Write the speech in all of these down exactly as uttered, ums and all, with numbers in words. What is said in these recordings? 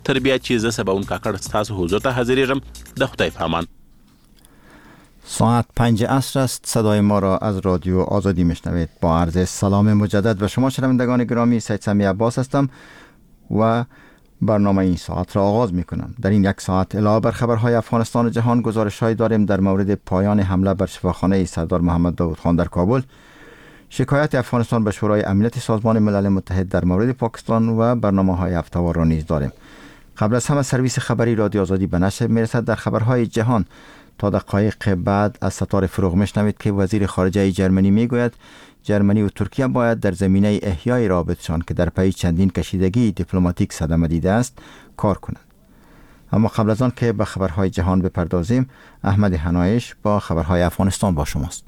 تر بیا چې زه سبا اون کاکړ ستاسو حضور ته حاضریږم. د خدای په امان. ساعت پنج عصر است. صدای ما را از رادیو آزادی میشنوید. با عرض سلام مجدد و شما شنوندگان گرامی، سید سمی عباس هستم و برنامه این ساعت را آغاز می کنم. در این یک ساعت علاوه بر خبرهای افغانستان و جهان گزارش‌هایی داریم در مورد پایان حمله بر شفاخانه سردار محمد داود خان در کابل، شکایت افغانستان به شورای امنیت سازمان ملل متحد در مورد پاکستان و برنامه‌های هفته‌وار را نیز داریم. قبل از همه سرویس خبری رادیو آزادی به نشر می‌رسد. در خبرهای جهان تا دقایق بعد از ستاره فروغ میشنوید که وزیر خارجه جرمنی میگوید جرمنی و ترکیه باید در زمینه احیای رابطشان که در پی چندین کشیدگی دیپلماتیک صدمه دیده است کار کنند. اما قبل از آن که به خبرهای جهان بپردازیم، احمد حنایش با خبرهای افغانستان با شماست.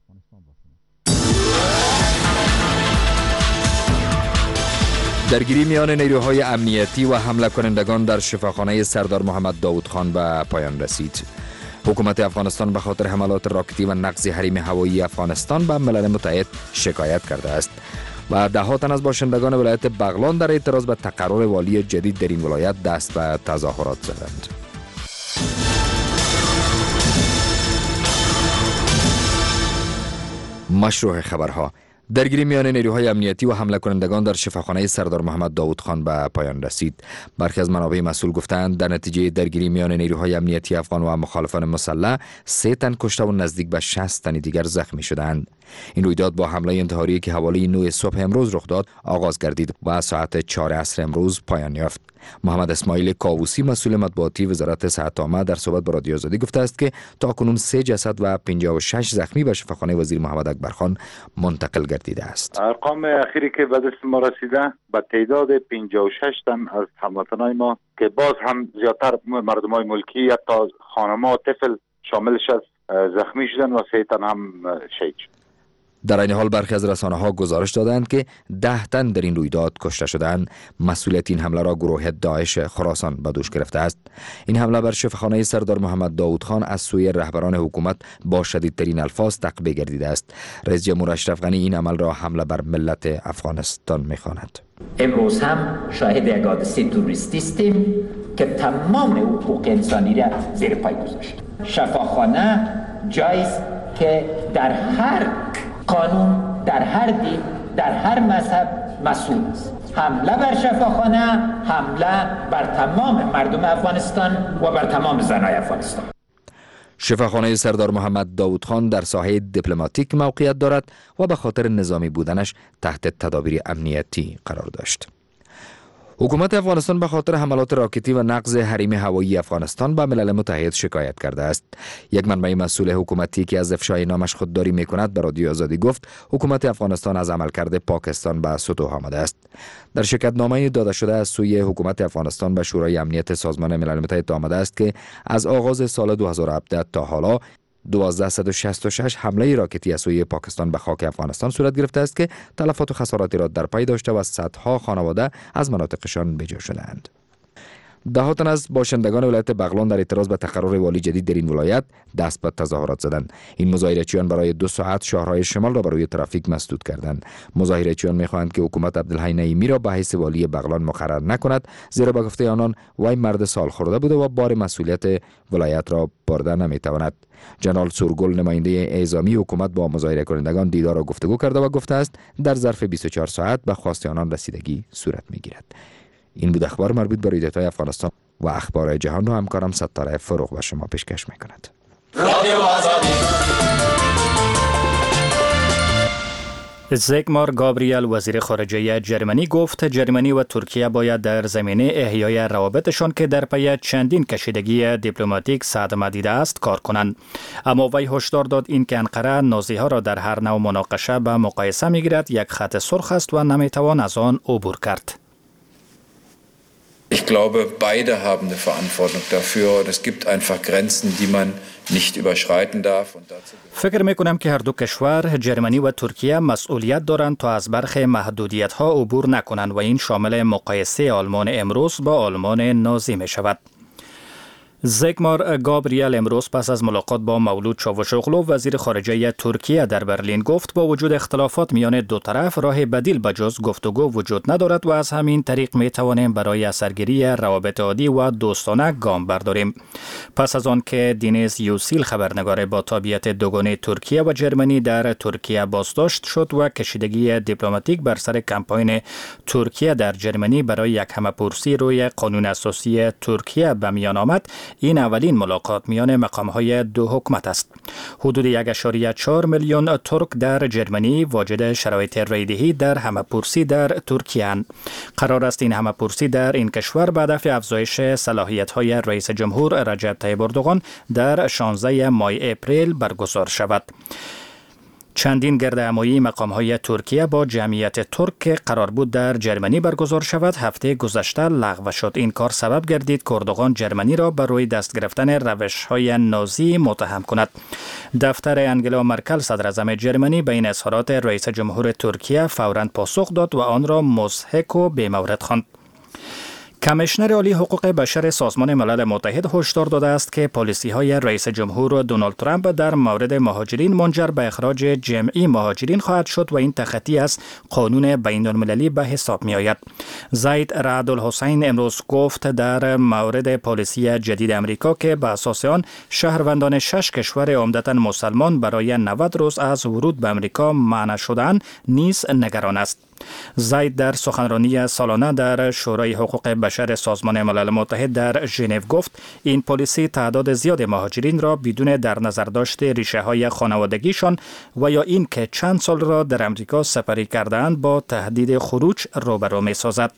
درگیری میان نیروهای امنیتی و حمله کنندگان در شفاخانه سردار محمد داود خان به پایان رسید. حکومت افغانستان به خاطر حملات راکتی و نقض حریم هوایی افغانستان به ملل متحد شکایت کرده است و ده ها تن از باشندگان ولایت بغلان در اعتراض به تقرر والی جدید در این ولایت دست به تظاهرات زدند. مشروع خبرها. درگیری میان نیروهای امنیتی و حمله کنندگان در شفاخانه سردار محمد داود خان به پایان رسید. برخی از منابع مسئول گفتند در نتیجه درگیری میان نیروهای امنیتی افغان و مخالفان مسلح سه تن کشته و نزدیک به شصت تن دیگر زخمی شدند. این رویداد با حمله انتحاری که حوالی نه صبح امروز رخ داد آغاز گردید و ساعت چهار عصر امروز پایان یافت. محمد اسماعیل کاووسی مسئول مطبوعاتی وزارت صحت عامه در صحبت با رادیو آزادی گفته است که تاکنون سه جسد و پنجاه و شش زخمی به شفاخانه وزیر محمد اکبر خان منتقل گردیده است. ارقام اخیری که به دست ما رسیده به تعداد پنجاه و شش تن از هموطنان ما که باز هم زیادتر مردمای ملکی حتی خانم‌ها و طفل شاملش از زخمی شدن و سه تن هم شهید شد. در این حال برخی از رسانه‌ها گزارش دادند که ده تن در این رویداد کشته شدند. مسئولیت این حمله را گروه داعش خراسان به دوش گرفته است. این حمله بر شفاخانه سردار محمد داود خان از سوی رهبران حکومت با شدیدترین الفاظ تعقیب گردیده است. رئیس جمهور اشرف غنی این عمل را حمله بر ملت افغانستان می‌خواند. امروز هم شاهد یک حادثه توریستی هستیم که تمام حقوق انسانی را زیر پای گذاشت. شفاخانه جایی است که در هر قانون، در هر دین، در هر مذهب مسئول است. حمله بر شفاخانه حمله بر تمام مردم افغانستان و بر تمام زنای افغانستان. شفاخانه سردار محمد داود خان در ساحه دیپلماتیک موقعیت دارد و به خاطر نظامی بودنش تحت تدابیر امنیتی قرار داشت. حکومت افغانستان به خاطر حملات راکتی و نقض حریم هوایی افغانستان به ملل متحد شکایت کرده است. یک منبع مسئول حکومتی که از افشای نامش خودداری می‌کند به رادیو آزادی گفت حکومت افغانستان از عملکرد پاکستان به سطوح آمده است. در شکایتنامه داده شده از سوی حکومت افغانستان به شورای امنیت سازمان ملل متحد آمده است که از آغاز سال دو هزار و هفده تا حالا دوازده شصت و شش حمله راکتی از سوی پاکستان به خاک افغانستان صورت گرفته است که تلفات و خساراتی را در پی داشته و صدها خانواده از مناطقشان بجا شدند. ده ها تن از باشندگان ولایت بغلان در اعتراض به تقرر والی جدید در این ولایت دست به تظاهرات زدند. این مظاهره‌چیان برای دو ساعت شهرهای شمال را برای ترافیک مسدود کردند. مظاهره‌چیان می‌خواهند که حکومت عبدالحی نعیمی را به حیث والی بغلان مقرر نکند، زیرا به گفته آنان وی مرد سالخورده بوده و بار مسئولیت ولایت را برده نمی‌تواند. جنرال سورگل نماینده اعزامی حکومت با مظاهره کنندگان دیدار و گفتگو کرده و گفته است در ظرف بیست و چهار ساعت به خواست آنان رسیدگی صورت می‌گیرد. این بود اخبار مربوط به رویدادهای افغانستان و اخبار جهان را همکارم ستاره فروغ به شما پیشکش می‌کند. رادیو آزادی. زیگمار گابریل وزیر خارجه جرمنی گفت جرمنی و ترکیه باید در زمینه احیای روابطشان که در پی چندین کشیدگی دیپلماتیک صدمه دیده است کار کنند. اما وی هشدار داد این که انقره نازی‌ها را در هر نوع مناقشه به مقایسه می‌گیرد یک خط سرخ است و نمی‌توان از آن عبور کرد. Ich glaube, beide haben eine Verantwortung dafür. Es gibt einfach Grenzen, die man nicht überschreiten darf. فکر میکنم که هر دو کشور جرمنی و ترکیه مسئولیت دارند تا از برخی محدودیت‌ها عبور نکنند و این شامل مقایسه آلمان امروز با آلمان نازی می شود. زیگمار گابریل امروز پس از ملاقات با مولود چاوشوغلو وزیر خارجه ترکیه در برلین گفت با وجود اختلافات میان دو طرف راه بدیل به جز گفتگو وجود ندارد و از همین طریق می توانیم برای اثرگیری روابط عادی و دوستانه گام برداریم. پس از آن که دینیز یوسیل خبرنگار با تابعیت دوگانه ترکیه و جرمنی در ترکیه بازداشت شد و کشیدگی دیپلماتیک بر سر کمپاین ترکیه در جرمنی برای یک همه‌پرسی روی قانون اساسی ترکیه به میان آمد، این اولین ملاقات میان مقام‌های دو حکومت است. حدود یک ممیز چهار میلیون ترک در جرمنی واجد شرایط رایدهی در همه‌پرسی در ترکیه اند. قرار است این همه‌پرسی در این کشور به هدف افزایش صلاحیت‌های رئیس جمهور رجب طیب اردوغان در شانزده مای اپریل برگزار شود. چندین گردهمایی مقام‌های ترکیه با جمعیت ترک که قرار بود در جرمنی برگزار شود هفته گذشته لغو شد. این کار سبب گردید که اردوغان جرمنی را برای دست گرفتن روش‌های نازی متهم کند. دفتر انگلا مرکل صدراعظم جرمنی به این اظهارات رئیس جمهور ترکیه فوراً پاسخ داد و آن را مضحک و بی‌مورد خواند. کمیشنر عالی حقوق بشر سازمان ملل متحد هشدار داده است که پالیسی‌های رئیس جمهور دونالد ترامپ در مورد مهاجرین منجر به اخراج جمعی مهاجرین خواهد شد و این تخطی از قانون بین‌المللی به حساب می‌آید. زید رعد الحسین امروز گفت در مورد پالیسی جدید امریکا که به اساس آن شهروندان شش کشور عمدتاً مسلمان برای نود روز از ورود به امریکا منع شدن نیز نگران است. زید در سخنرانی سالانه در شورای حقوق بشر سازمان ملل متحد در ژنو گفت این پالیسی تعداد زیاد مهاجرین را بدون در نظر داشت ریشه های خانوادگیشان و یا این که چند سال را در امریکا سپری کرده‌اند با تهدید خروج روبرو می سازد.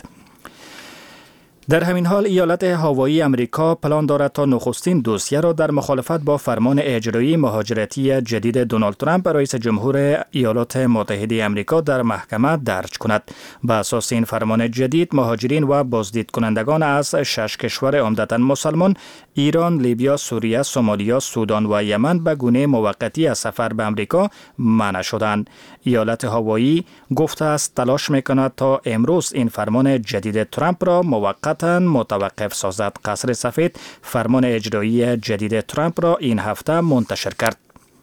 در همین حال ایالت هاوایی امریکا پلان دارد تا نخستین دوسیه را در مخالفت با فرمان اجرایی مهاجرتی جدید دونالد ترامپ رئیس جمهور ایالات متحده امریکا در محکمه درج کند. به اساس این فرمان جدید مهاجرین و بازدید کنندگان از شش کشور عمدتاً مسلمان ایران، لیبیا، سوریه، سومالیا، سودان و یمن به گونه موقتی از سفر به امریکا منع شدند. ایالت هاوایی گفته است تلاش می‌کند تا امروز این فرمان جدید ترامپ را موقت متوقف سازد. قصر سفید فرمان اجرایی جدید ترامپ را این هفته منتشر کرد.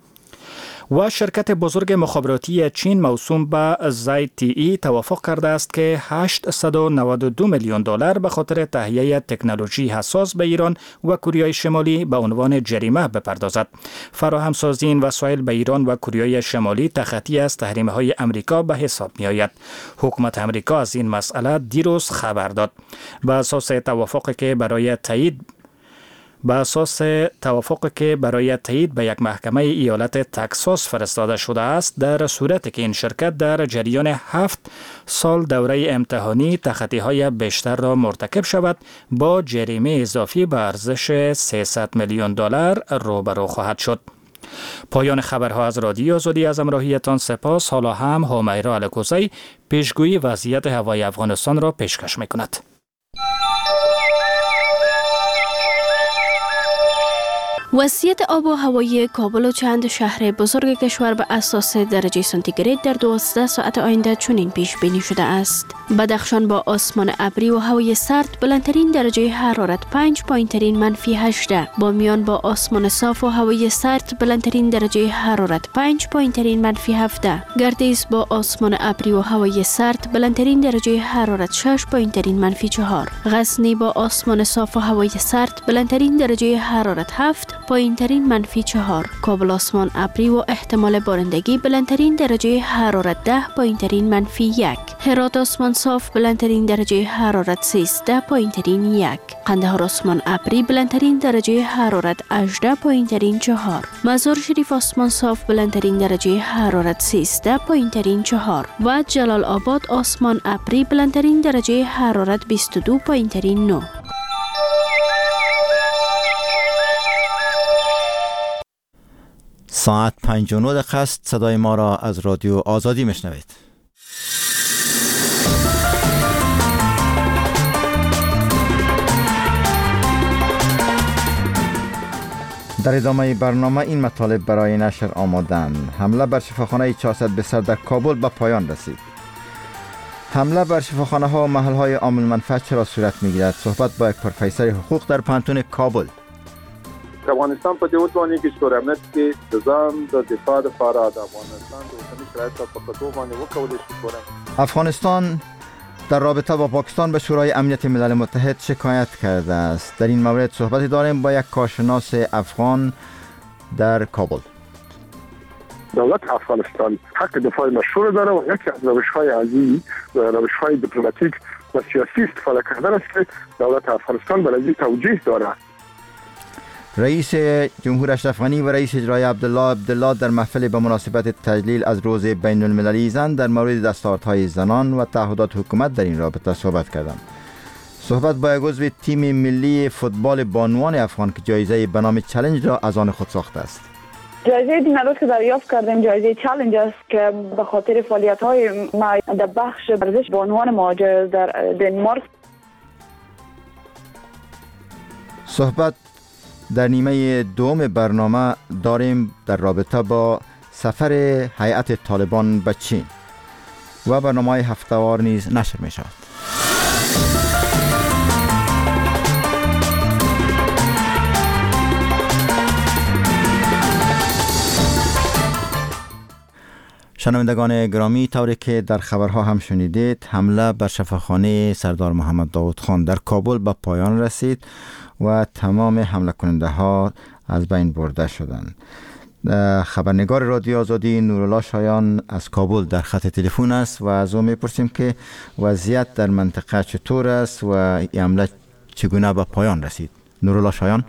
و شرکت بزرگ مخابراتی چین موسوم به زد تی ای توافق کرده است که هشتصد و نود و دو میلیون دلار به خاطر تهیه تکنولوژی حساس به ایران و کره شمالی به عنوان جریمه بپردازد. فراهمسازی این وسایل به ایران و کره شمالی تخطی از تحریم‌های امریکا به حساب می‌آید. حکومت امریکا از این مسئله دیروز خبر داد. به اساس توافقی که برای تایید به اساس توافقی که برای تایید به یک محکمه ایالت تکساس فرستاده شده است، در صورتی که این شرکت در جریان هفت سال دوره امتحانی تخطی‌های بیشتر را مرتکب شود، با جریمه اضافی به ارزش سیصد میلیون دلار روبرو خواهد شد. پایان خبرها از رادیو آزادی. از همراهیتان سپاس. حالا هم همیرا الکوزی پیشگویی وضعیت هوای افغانستان را پیشکش می‌کند. وضعیت آب و هوایی کابل و چند شهر بزرگ کشور به اساس درجه سانتیگراد در دوازده ساعت آینده چنین پیش بینی شده است. بدخشان با آسمان ابری و هوای سرد بلندترین درجه حرارت پنج، پایینترین منفی هجده. بامیان با آسمان صاف و هوای سرد بلندترین درجه حرارت پنج، پایینترین منفی هفده. گردیز با آسمان ابری و هوای سرد بلندترین درجه حرارت شش، پایینترین منفی چهار. غزنی با آسمان صاف و هوای سرد بلندترین درجه حرارت هفت، پایینترین منفی چهار. کابل آسمان ابری و احتمال بارندگی بلندترین درجه حرارت ده، پایینترین منفی یک. هرات آسمان صاف بلندترین درجه حرارت سیزده، پایینترین یک. قندهار آسمان ابری بلندترین درجه حرارت هجده، پایینترین چهار. مزار شریف آسمان صاف بلندترین درجه حرارت سیزده، پایینترین چهار. و جلال آباد آسمان ابری بلندترین درجه حرارت بیست و دو، پایینترین نه. ساعت پنج و نه دقیقه است. صدای ما را از رادیو آزادی میشنوید. در ادامه برنامه این مطالب برای نشر آمادند. حمله بر شفاخانه چهارصد بستر در کابل به پایان رسید. حمله بر شفاخانه ها و محل های عامل منفعت چرا صورت میگیرد؟ صحبت با یک پروفسور حقوق در پانتون کابل. افغانستان په دې وتواني کې ستور امنیت کې د ځان د دفاع لپاره د افغانستان د اوسني شرایطو په کتو باندې وکولای شي ستور افغانستان در رابطه با پاکستان به شورای امنیت ملل متحد شکایت کرده است. در این مورد صحبتی داریم با یک کارشناس افغان در کابل. دولت افغانستان حق دفاع مشروع داره و یکی از روش‌های عادی و روش‌های دیپلماتیک و سیاسی استفاده کردن است که دولت افغانستان برای توجیه داره. رئیس جمهور اشرف غنی و رئیس اجرایی عبدالله عبدالله در محفل به مناسبت تجلیل از روز بین المللی زن در مورد دستاوردهای زنان و تعهدات حکومت در این رابطه صحبت کردند. صحبت با یک عضو تیم ملی فوتبال بانوان افغان که جایزه به نام چالش را از آن خود ساخته است. جایزه دینارو که دریافت کردیم جایزه چالش است که به خاطر فعالیت‌های ما در بخش ورزش بانوان مهاجر در دنمارک. صحبت در نیمه دوم برنامه داریم در رابطه با سفر هیئت طالبان به چین و برنامه هفته‌وار نیز نشر می شود. شنوندگان گرامی، طوری که در خبرها هم شنیدید، حمله بر شفاخانه سردار محمد داود خان در کابل به پایان رسید و تمام حمله کننده ها از بین برده شدند. خبرنگار رادیو آزادی نورالله شایان از کابل در خط تلفن است و از او میپرسیم که وضعیت در منطقه چطور است و این حمله چگونه به پایان رسید. نورالله شایان.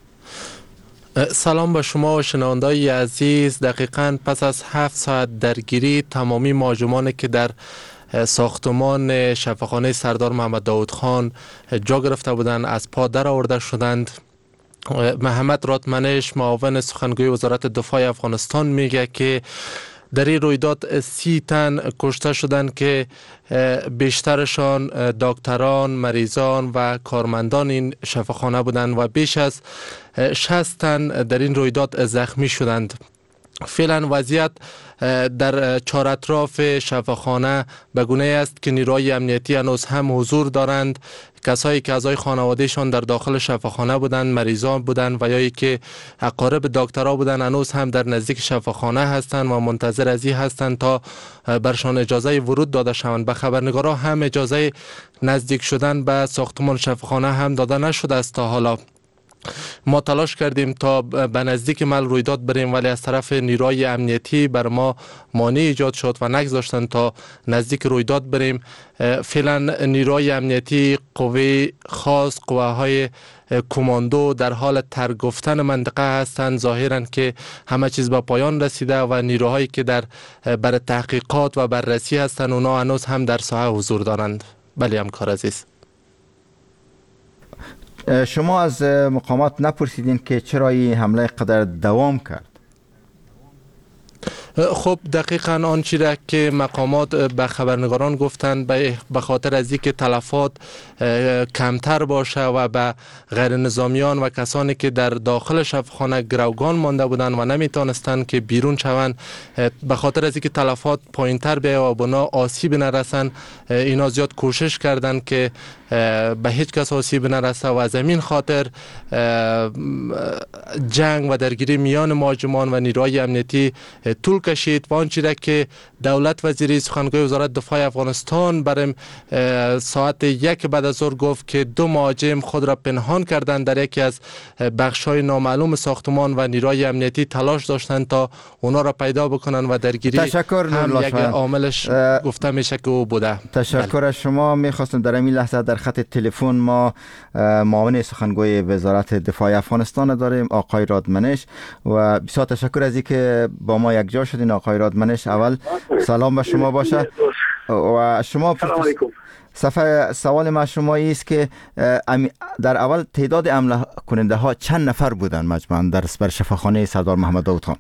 سلام به شما و شنونده‌های عزیز. دقیقاً پس از هفت ساعت درگیری تمامی مهاجمان که در ساختمان شفاخانه سردار محمد داود خان جا گرفته بودند از پا در آورده شدند. محمد راتمنش معاون سخنگوی وزارت دفاع افغانستان میگه که در این رویداد سی تن کشته شدند که بیشترشان دکتران، مریضان و کارمندان این شفاخانه بودند و بیش از شصت تن در این رویداد زخمی شدند. فعلا وضعیت در چهار اطراف شفاخانه به گونه است که نیروهای امنیتی هنوز هم حضور دارند. کسایی که اعضای خانوادهشان در داخل شفاخانه بودند، مریضان بودند و یا که اقارب دکترها بودند هنوز هم در نزدیک شفاخانه هستند و منتظر از این هستند تا برشان اجازه ورود داده شوند. به خبرنگارا هم اجازه نزدیک شدن به ساختمان شفاخانه هم داده نشده است تا حالا. ما تلاش کردیم تا به نزدیک مل رویداد بریم ولی از طرف نیروهای امنیتی بر ما مانع ایجاد شد و نگذاشتند تا نزدیک رویداد بریم. فعلا نیروهای امنیتی، قوه خاص، قوه‌های کماندو در حال ترگفتن منطقه هستند. ظاهرا که همه چیز به پایان رسیده و نیروهایی که در بر تحقیقات و بررسی هستند اونا هنوز هم در ساحه حضور دارند. بله همکار عزیز. شما از مقامات نپرسیدین که چرا این حمله قدر دوام کرد؟ خب دقیقاً آنچه را که مقامات به خبرنگاران گفتند به خاطر از اینکه تلفات کمتر باشه و به غیر نظامیان و کسانی که در داخل شفاخانه گروگان مانده بودند و نمیتونستند که بیرون شوند، به خاطر از اینکه تلفات پایینتر بیاید و بنا آسیب نرسند، اینا زیاد کوشش کردند که به هیچ کس آسیب نرسه و از همین خاطر جنگ و درگیری میان مهاجمان و نیروهای امنیتی طول کشید و آنچه را که دولت وزیری سخنگوی وزارت دفاع افغانستان برم ساعت یک بعد از ظهر گفت که دو مهاجم خود را پنهان کردند در یکی از بخش‌های نامعلوم ساختمان و نیروهای امنیتی تلاش داشتند تا اونا را پیدا بکنن و درگیری تشکر هم یک عاملش گفته میشه که او بوده. تشکر از شما. میخواستم در این لحظه در خط تلفن ما معاون سخنگوی وزارت دفاع افغانستان داریم، آقای رادمنش، و بسیار تشکر از اینکه با ما یک جا شدین. آقای رادمنش، اول سلام به شما باشه و شما صفحه سوال ما شما است که در اول تعداد حمله کننده ها چند نفر بودن مجموعاً در بر شفاخانه سردار محمد داود خان؟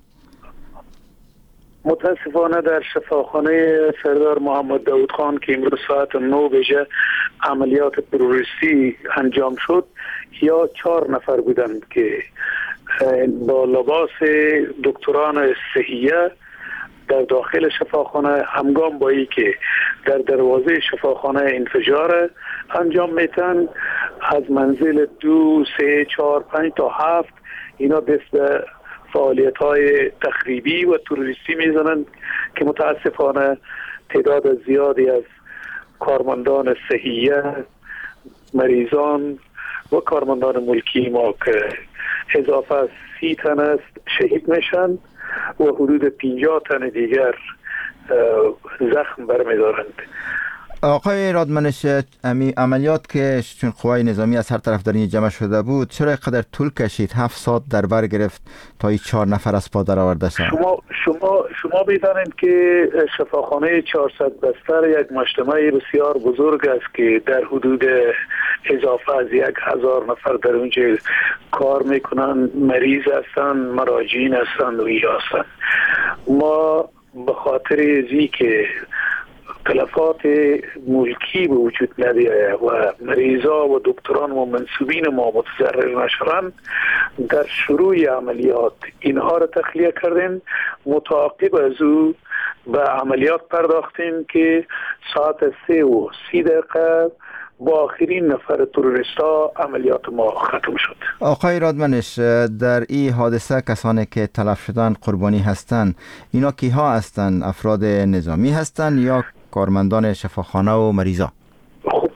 متاسفانه در شفاخانه سردار محمد داود خان که امروز ساعت نه بجه عملیات تروریستی انجام شد یا چهار نفر بودند که با لباس دکتران صحیه در داخل شفاخانه همگام با ای که در دروازه شفاخانه انفجار انجام میتن از منزل دو سه چهار پنج تا هفت اینا دست به فعالیت های تخریبی و تروریستی میزنند که متاسفانه تعداد زیادی از کارمندان صحیه، مریضان و کارمندان ملکی ما که اضافه از سی تن است شهید میشن و حدود پنجاه تن دیگر زخم برمیدارند. آقای رادمنش، امی عملیات که چون قوای نظامی از هر طرف در این جمع شده بود چرا اینقدر طول کشید؟ هفت ساعت در بر گرفت تا این چهار نفر از پا در آورده شد. شما شما شما میدانید که شفاخانه چهارصد بستر یک مجتمع بسیار بزرگ است که در حدود اضافه از یک هزار نفر در اونجا کار میکنن، مریض هستن، مراجعین هستن و یا هستن. ما به خاطر ازی که تلفات ملکی به وجود ندیه و مریضا و دکتران و منصوبین ما متضرر نشدن، در شروع عملیات اینها را تخلیه کردیم. متعاقب از او به عملیات پرداختیم که ساعت سه و سی دقیقه با آخرین نفر تروریستا عملیات ما ختم شد. آقای رادمنش، در این حادثه کسانی که تلف شدن قربانی هستند اینا کیها هستند؟ افراد نظامی هستند یا کارمندان شفاخانه و مریضا؟ خب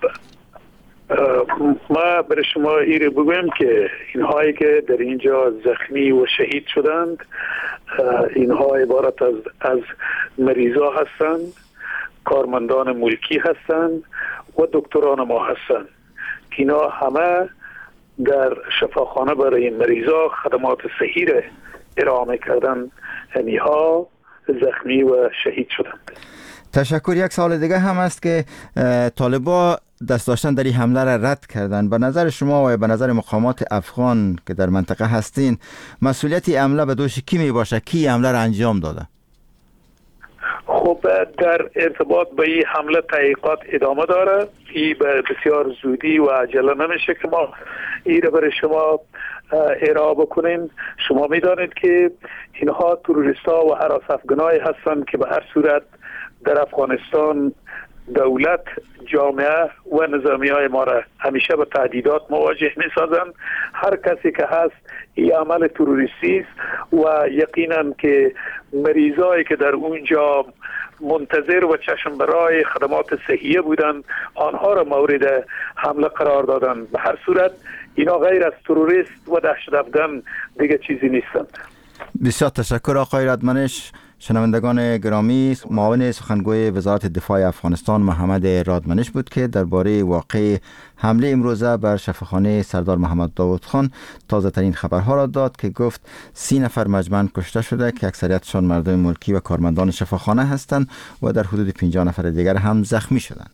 ما برای شما ایره بگویم که اینهایی که در اینجا زخمی و شهید شدند اینها عبارت از از مریضا هستند، کارمندان ملکی هستند و دکتران ما هستند. اینا همه در شفاخانه برای مریضا خدمات صحی را ارائه کردن، اینها زخمی و شهید شدند. تشکر. یک سال دیگه هم است که طالبا دست داشتن در این حمله را رد کردن. به نظر شما و به نظر مقامات افغان که در منطقه هستین مسئولیت حمله به دوش کی می باشه؟ کی حمله را انجام داده؟ خب در ارتباط به این حمله تحقیقات ادامه داره. این بسیار زودی و عجله نمیشه که ما این را برای شما ارائه بکنیم. شما میدانید که اینها تروریستا و هراس افغانایی هستند که به هر صورت در افغانستان دولت، جامعه و نظامی های ما را همیشه به تهدیدات مواجه می سازند. هر کسی که هست این عمل تروریستی است و یقینا که مریضایی که در اونجا منتظر و چشم برای خدمات صحیه بودند آنها را مورد حمله قرار دادند. به هر صورت اینا غیر از تروریست و دهشت افغان دیگه چیزی نیستند. بسیار تشکر آقای رادمنش. شنوندگان گرامی، معاون سخنگوی وزارت دفاع افغانستان محمد رادمنش بود که درباره واقع حمله امروزه بر شفاخانه سردار محمد داود خان تازه ترین خبرها را داد که گفت سی نفر مجموعاً کشته شده که اکثریتشان مردم ملکی و کارمندان شفاخانه هستند و در حدود پنجاه نفر دیگر هم زخمی شدند.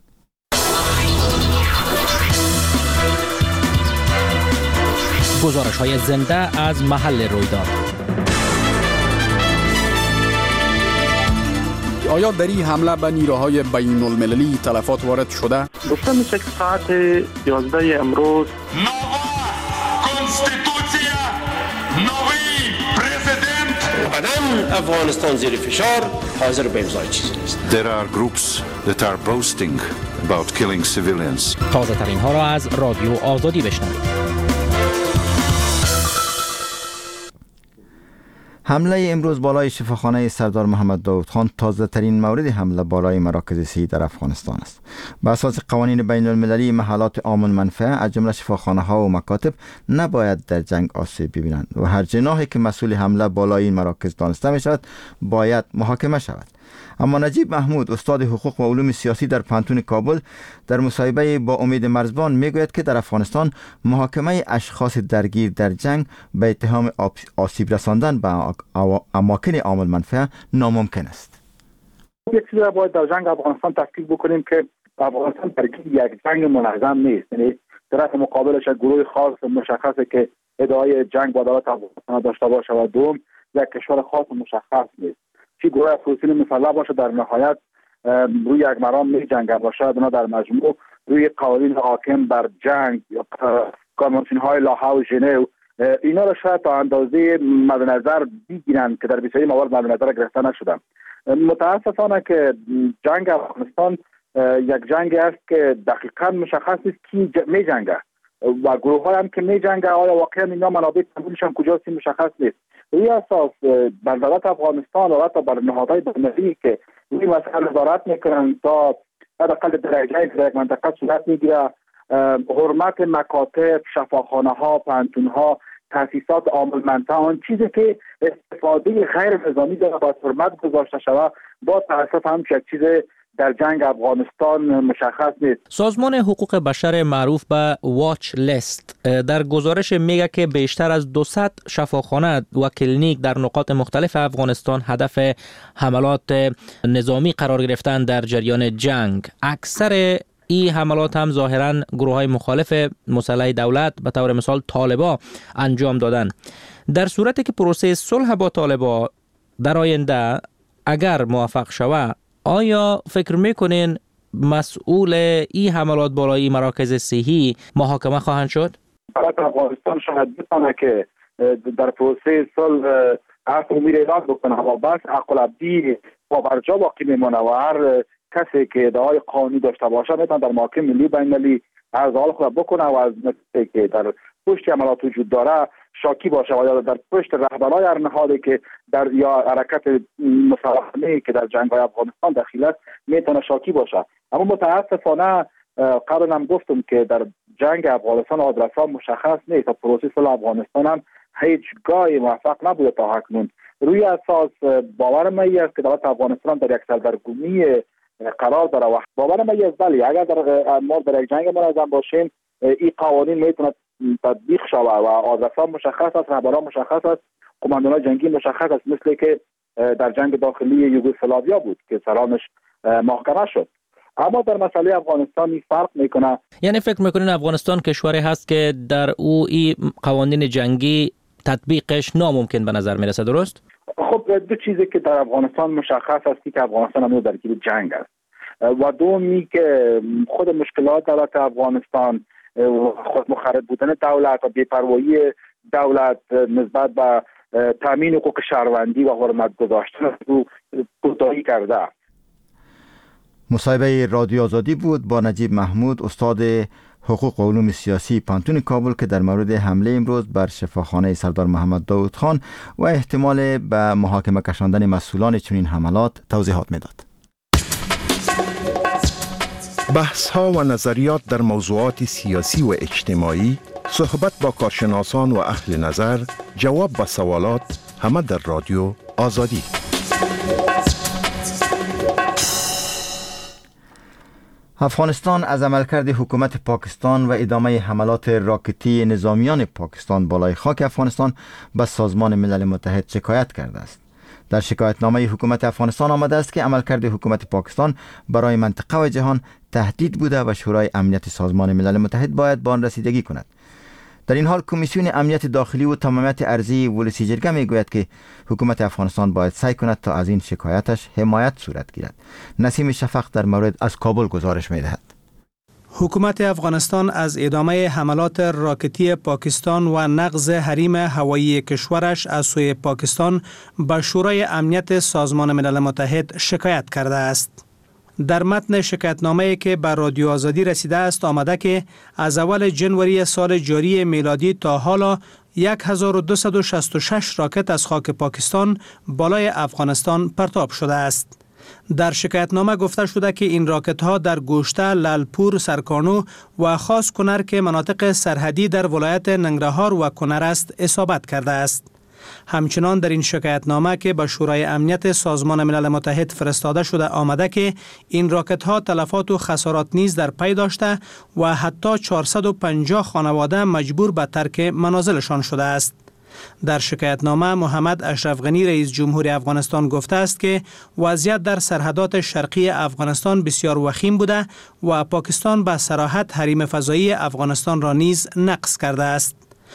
گزارش های زنده از محل رویداد. آیا در این حمله به نیروهای بین المللی تلفات وارد شده؟ گفته میشه که ساعت یازده امروز کنستیتوسیا نوی پرزیدنت قدم افغانستان زیر فشار حاضر به امضای چیزی نیست. There are groups that are boasting about killing civilians. تازه ترین ها را از رادیو آزادی بشنوید. حمله امروز بالای شفاخانه سردار محمد داود خان تازه ترین مورد حمله بالای مراکز صحی در افغانستان است. بر اساس قوانین بین المللی محلات عام المنفعه از جمله شفاخانه ها و مکاتب نباید در جنگ آسیب ببینند و هر جناحی که مسئول حمله بالای این مراکز دانسته می شود باید محاکمه شود. اما نجیب محمود، استاد حقوق و علوم سیاسی در پانتون کابل، در مصاحبه با امید مرزبان میگوید که در افغانستان محاکمه اشخاص درگیر در جنگ به اتهام آسیب رساندن به اماکن عام المنفعه ناممکن است. یک چیزی را باید در جنگ افغانستان تفکیک بکنیم که افغانستان درگیر یک جنگ منظم نیست. یعنی طرف مقابلش یک گروه خاص مشخصه که ادعای جنگ با دولت افغانستان داشته باشه و دوم یک کشور خاص مشخص نیست. چی گروه فلسطینی مسلح باشه در نهایت روی یک مرام می جنگه باشه، بنا در مجموع روی قوانین حاکم بر جنگ یا کنوانسیون های لاهه و ژنو اینا را شاید تا اندازه مد نظر بگیرند که در بسیاری موارد مد نظر گرفته نشدن. متاسفانه که جنگ افغانستان یک جنگ است که دقیقاً مشخص است کی می جنگه و گروه های هم که می جنگه آیا واقعا اینا منابع تمویلشان کجاست مشخص نیست. روی اساس بر دولت افغانستان و حتی بر نهادهای بین‌المللی که روی مسئله نظارت میکنن تا حداقل درجه در یک منطقه صورت میگیره، حرمت مکاتب، شفاخانه ها، پانتون ها، تاسیسات عاملمنده، آن چیزی که استفاده غیر نظامی داره باید حرمت گذاشته شود، با تاسف هم که چیز در جنگ افغانستان مشخص نیست. سازمان حقوق بشر معروف به واچ لیست در گزارش میگه که بیشتر از دویست شفاخانه و کلینیک در نقاط مختلف افغانستان هدف حملات نظامی قرار گرفتن در جریان جنگ. اکثر این حملات هم ظاهراً گروه های مخالف مسلح دولت به طور مثال طالبا انجام دادن. در صورتی که پروسه صلح با طالبا در آینده اگر موفق شود، آیا فکر میکنین مسئول این حملات بالای مراکز صحی محاکمه خواهند شد؟ دولت افغانستان شاید بتونه که در پروسه صلح حرف امید اعلام بکنه و بس عقل عبدی پابرجا باقی میمونه و هر کسی که ادعای قانونی داشته باشه میتونه در محاکم ملی بین‌المللی عرض حال خود بکنه و از نکته که در پشت عملات وجود داره شاکی باشه و یا در پشت رهبرای هر نهادی که در یا حرکت مسلحانه که در جنگ های افغانستان دخیل است میتونه شاکی باشه. اما متاسفانه قبلا هم گفتم که در جنگ افغانستان آدرس‌ها مشخص نیست و پروسه صلح افغانستان هم هیچ گاهی موفق نبوده تا اکنون. روی اساس باور من است که دولت افغانستان در یک سردرگمی قرار داره و باور من است بله اگر در ما در یک جنگ منظم باشیم این قوانین میتونه تطبیق شود و آدرس‌ها مشخص است، رهبران مشخص است، قماندانان جنگی مشخص است، مثل که در جنگ داخلی یوگسلاویا بود که سرانش محاکمه شد. اما در مسئله افغانستان این فرق میکنه. یعنی فکر میکنین افغانستان کشوری هست که در او این قوانین جنگی تطبیقش ناممکن به نظر میرسه، درست؟ خب دو چیزی که در افغانستان مشخص است که افغانستان هم درگیر جنگ است و دومی که خود مشکلات دولت افغانستان خود مخرب بودن دولت و بی‌پروایی دولت نسبت به تامین حقوق شهروندی و حرمت گذاشتن رو کوتاهی کرده. مصاحبه رادیو آزادی بود با نجیب محمود، استاد حقوق و علوم سیاسی پانتون کابل که در مورد حمله امروز بر شفاخانه سردار محمد داود خان و احتمال به محاکمه کشاندن مسئولان چنین حملات توضیحات میداد. بحث ها و نظریات در موضوعات سیاسی و اجتماعی، صحبت با کارشناسان و اهل نظر، جواب به سوالات، همه در رادیو آزادی. افغانستان از عملکرد حکومت پاکستان و ادامه حملات راکتی نظامیان پاکستان بالای خاک افغانستان به سازمان ملل متحد شکایت کرده است. در شکایتنامه حکومت افغانستان آمده است که عملکرد حکومت پاکستان برای منطقه و جهان تهدید بوده و شورای امنیت سازمان ملل متحد باید به آن رسیدگی کند. در این حال کمیسیون امنیت داخلی و تمامیت ارضی ولسی جرگه میگوید که حکومت افغانستان باید سعی کند تا از این شکایتش حمایت صورت گیرد. نسیم شفق در مورد از کابل گزارش میدهد. حکومت افغانستان از ادامه حملات راکتی پاکستان و نقض حریم هوایی کشورش از سوی پاکستان به شورای امنیت سازمان ملل متحد شکایت کرده است. در متن شکایتنامه‌ای که بر رادیو آزادی رسیده است آمده که از اول جنوری سال جاری میلادی تا حالا هزار و دویست و شصت و شش راکت از خاک پاکستان بالای افغانستان پرتاب شده است. در شکایتنامه گفته شده که این راکت ها در گوشته، لالپور، سرکانو و خاص کنر که مناطق سرحدی در ولایت ننگرهار و کنر است اصابت کرده است. همچنان در این شکایتنامه که به شورای امنیت سازمان ملل متحد فرستاده شده آمده که این راکت ها تلفات و خسارات نیز در پی داشته و حتی چهارصد و پنجاه خانواده مجبور به ترک منازلشان شده است. در شکایتنامه محمد اشرف غنی رئیس جمهور افغانستان گفته است که وضعیت در سرحدات شرقی افغانستان بسیار وخیم بوده و پاکستان به صراحت حریم فضایی افغانستان را نیز نقض کرده است.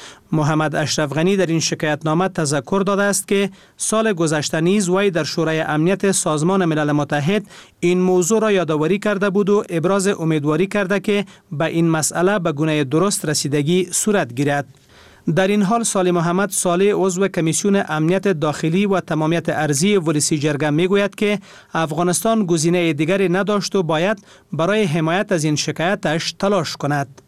محمد اشرف غنی در این شکایتنامه تذکر داده است که سال گذشته نیز وی در شورای امنیت سازمان ملل متحد این موضوع را یادآوری کرده بود و ابراز امیدواری کرده که به این مسئله به گونه درست رسیدگی صورت گیرد. در این حال صالح محمد صالح عضو کمیسیون امنیت داخلی و تمامیت ارضی ولسی جرگه میگوید که افغانستان گزینه دیگری نداشت و باید برای حمایت از این شکایتش تلاش کند.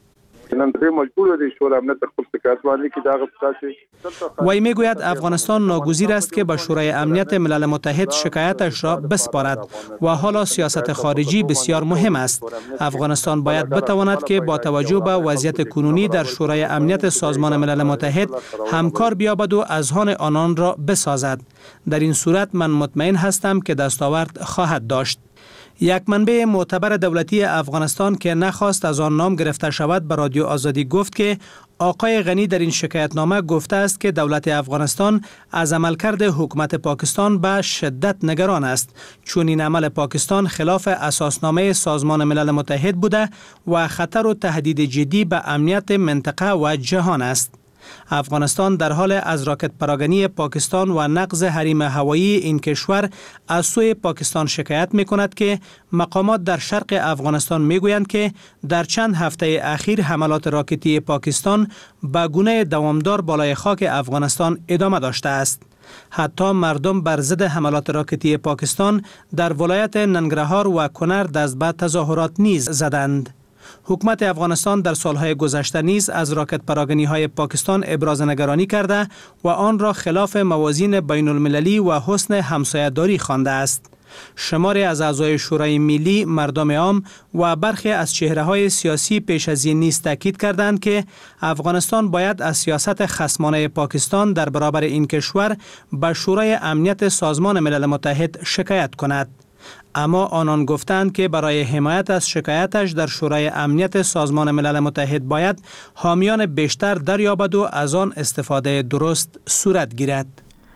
نن دې مجبور دي شورای امنیت خپل شکایت باندې کې دا غوښتل وی میگوید افغانستان ناگزیر است که به شورای امنیت ملل متحد شکایتش را بسپارد و حالا سیاست خارجی بسیار مهم است. افغانستان باید بتواند که با توجه به وضعیت کنونی در شورای امنیت سازمان ملل متحد همکار بیابد و اذهان آنان را بسازد. در این صورت من مطمئن هستم که دستاورد خواهد داشت. یک منبع معتبر دولتی افغانستان که نخواست از آن نام گرفته شود به رادیو آزادی گفت که آقای غنی در این شکایتنامه گفته است که دولت افغانستان از عملکرد حکومت پاکستان به شدت نگران است، چون این عمل پاکستان خلاف اساسنامه سازمان ملل متحد بوده و خطر و تهدید جدی به امنیت منطقه و جهان است. افغانستان در حال از راکت پراگنی پاکستان و نقض حریم هوایی این کشور از سوی پاکستان شکایت می کند که مقامات در شرق افغانستان می گویند که در چند هفته اخیر حملات راکتی پاکستان به گونه دوامدار بالای خاک افغانستان ادامه داشته است. حتی مردم بر ضد حملات راکتی پاکستان در ولایت ننگرهار و کنر دست به تظاهرات نیز زدند. حکومت افغانستان در سالهای گذشته نیز از راکت پراگنی‌های پاکستان ابراز نگرانی کرده و آن را خلاف موازین بین المللی و حسن همسایه‌داری خوانده است. شماری از اعضای شورای ملی، مردم عام و برخی از چهره‌های سیاسی پیش از این نیز تاکید کردند که افغانستان باید از سیاست خصمانه پاکستان در برابر این کشور به شورای امنیت سازمان ملل متحد شکایت کند. اما آنان گفتند که برای حمایت از شکایتش در شورای امنیت سازمان ملل متحد باید حامیان بیشتر دریابد و از آن استفاده درست صورت گیرد.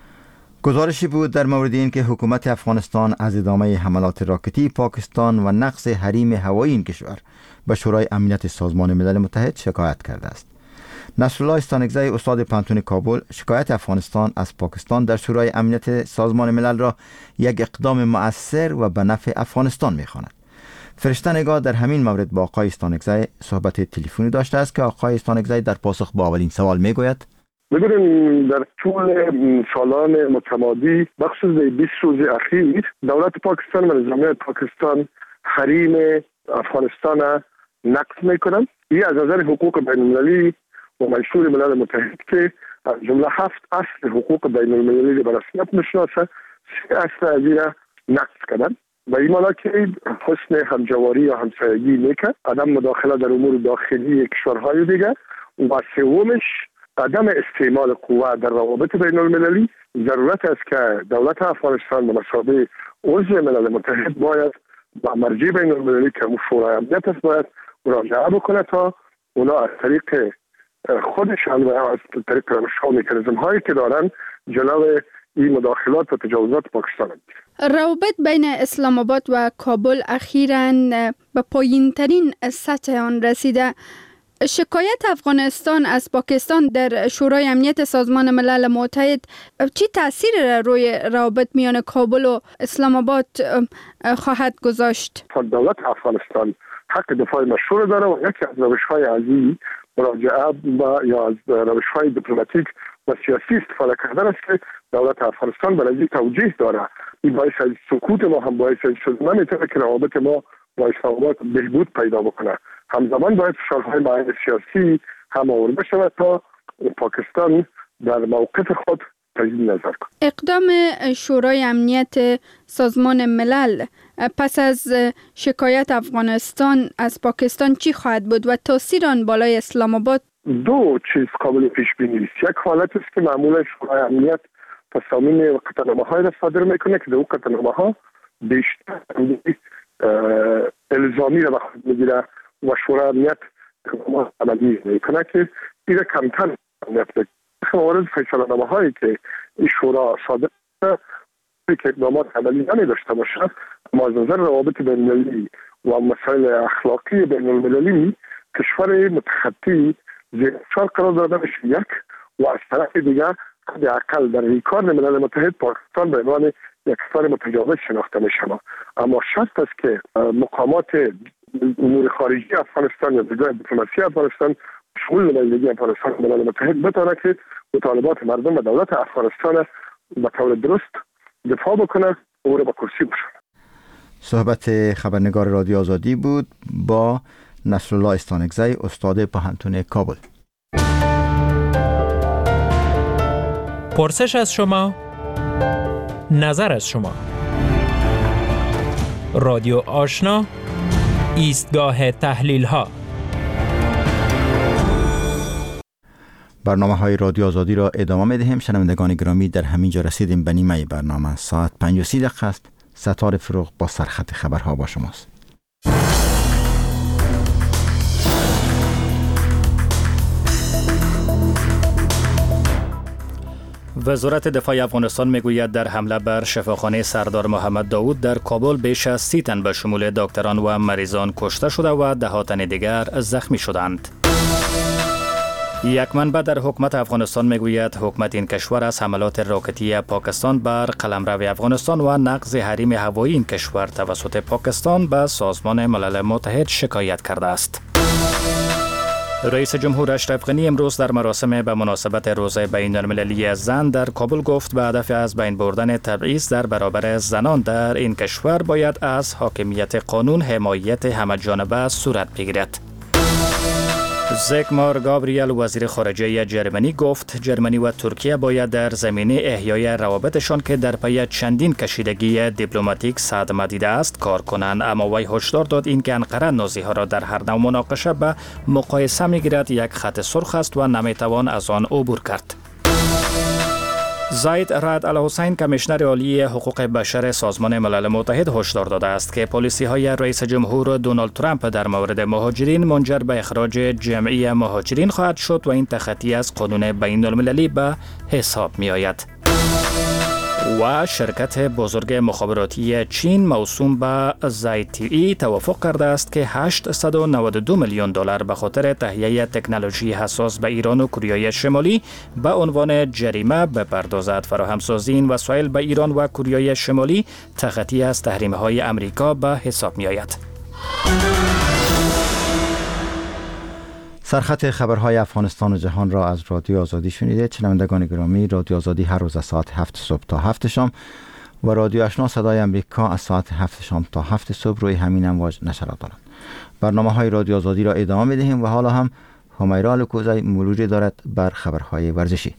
گزارشی بود در مورد این که حکومت افغانستان از ادامه حملات راکتی پاکستان و نقض حریم هوایی این کشور به شورای امنیت سازمان ملل متحد شکایت کرده است. نصرالله استانکزی استاد پانتون کابل شکایت افغانستان از پاکستان در شورای امنیت سازمان ملل را یک اقدام مؤثر و به نفع افغانستان می‌خواند. فرشته نگاه در همین مورد با آقای استانکزی صحبت تلفنی داشته است که آقای استانکزی در پاسخ به اولین سوال میگوید: ببینید در طول سالان متمادی بخصوص بیست روز اخیر دولت پاکستان و نظامیان پاکستان حریم افغانستان نقض میکنند. این از نظر حقوق بین المللی و منشور ملل متحد که از جمله هفت اصل حقوق بین المللی به رسمیت میشناسه، سه اصل از این نقض کردن و این معنی که حسن همجواری یا همسایگی میکرد، عدم مداخله در امور داخلی کشورهای دیگر و سومش عدم استعمال قوه در روابط بین المللی. ضرورت است که دولت افغانستان به مثابه عضو ملل متحد باید با مرجع بین المللی که شورای امنیت است باید مراجعه بکنه تا اونا از طریق خودشان و از طریق روش‌ها و مکانیزم‌هایی که دارن جلوی این مداخلات و تجاوزات پاکستان است. روابط بین اسلام آباد و کابل اخیراً به پایین‌ترین سطح آن رسیده. شکایت افغانستان از پاکستان در شورای امنیت سازمان ملل متحد چی تاثیر روی روابط میان کابل و اسلام آباد خواهد گذاشت؟ دولت افغانستان حق دفاع مشروع داره و یکی از روش‌های ازی مراجعه با یا از روش‌های دیپلماتیک و سیاسی استفاده کردن است که دولت افغانستان برای توجیه داره. این باعث از سکوت ما هم باعث شده نمیتونه که روابط ما با اسلام آباد بهبود پیدا بکنه. همزمان باید فشارهای معین سیاسی هم آورده شود تا پاکستان در موقف خود تجدید نظر کند. اقدام شورای امنیت سازمان ملل پس از شکایت افغانستان از پاکستان چی خواهد بود و تاثیر آن بالای اسلام آباد؟ دو چیز قابل پیش بینی است. یک حالت است که معمولا شورای امنیت تصامیم قطعنامه‌های را صادر میکنه که در اون قطعنامه‌ها بیشتر الزامی را به خود میگیره و شورای امنیت عملی میکنه که این کمتر امنیت بگیره. موارد فیصله هایی که این شورا صادر کرده که اقدامات عملی نمیداشته باشد، اما از نظر روابط بین المللی و مسائل اخلاقی بین المللی کشور متخطی زیر فشار قرار داده میشه یک و از طرف دیگر حداقل در ریکارد ملل متحد پاکستان به عنوان یک کشور متجاوز شناخته میشه. اما شرط است که مقامات امور خارجی افغانستان یا دیپلماسی افغانستان شمول نمایندگی افغانستان ملل متحد بتونه که مطالبات مردم و دولت افغانستان به طور درست دفاع بکنه و او را به کرسی بشونه. صحبت خبرنگار رادیو آزادی بود با نصرالله استانکزی، استاد پوهنتون کابل. پرسش از شما، نظر از شما. رادیو آشنا، ایستگاه تحلیل ها. برنامه های رادیو آزادی را ادامه می دهیم. شنوندگان گرامی، در همین جا رسیدیم به نیمه برنامه. ساعت پنج و سی دقیقه است. ستار فروغ با سرخط خبرها با شماست. وزارت دفاع افغانستان میگوید در حمله بر شفاخانه سردار محمد داود در کابل بیش از سی تن به شمول دکتران و مریضان کشته شده و ده ها تن دیگر زخمی شدند. یک منبع در حکومت افغانستان میگوید حکومت این کشور از حملات راکتی پاکستان بر قلمرو افغانستان و نقض حریم هوایی این کشور توسط پاکستان به سازمان ملل متحد شکایت کرده است. رئیس جمهور اشرف غنی امروز در مراسم به مناسبت روز بین المللی زن در کابل گفت به هدف از بین بردن تبعیض در برابر زنان در این کشور باید از حاکمیت قانون حمایت همه‌جانبه صورت بگیرد. زیگمار گابریل وزیر خارجه جرمنی گفت جرمنی و ترکیه باید در زمینه احیای روابطشان که در پی چندین کشیدگی دیپلماتیک صدمه دیده است کار کنند، اما وی هشدار داد اینکه انقره نازی‌ها را در هر نوع مناقشه به مقایسه می‌گیرد یک خط سرخ است و نمی‌توان از آن عبور کرد. زاید رعد الحسین کمیشنر عالی حقوق بشر سازمان ملل متحد هشدار داده است که پالیسی‌های رئیس جمهور دونالد ترامپ در مورد مهاجرین منجر به اخراج جمعی مهاجرین خواهد شد و این تخطی از قانون بین المللی به حساب می آید. و شرکت بزرگ مخابراتی چین موسوم به زیتی توافق کرده است که هشتصد و نود و دو میلیون دلار به خاطر تهیه تکنولوژی حساس به ایران و کره شمالی به عنوان جریمه بپردازد. فراهمسازی این وسایل به ایران و کره شمالی تخطی از تحریم‌های امریکا به حساب می آید. سرخط خبرهای افغانستان و جهان را از رادیو آزادی شنیده. شنوندگان گرامی، رادیو آزادی هر روز از ساعت هفت صبح تا هفت شام و رادیو آشنا صدای امریکا از ساعت هفت شام تا هفت صبح روی همین امواج نشرات دارند. برنامه های رادیو آزادی را ادامه می دهیم و حالا هم همیرا الکوزی مروری دارد بر خبرهای ورزشی.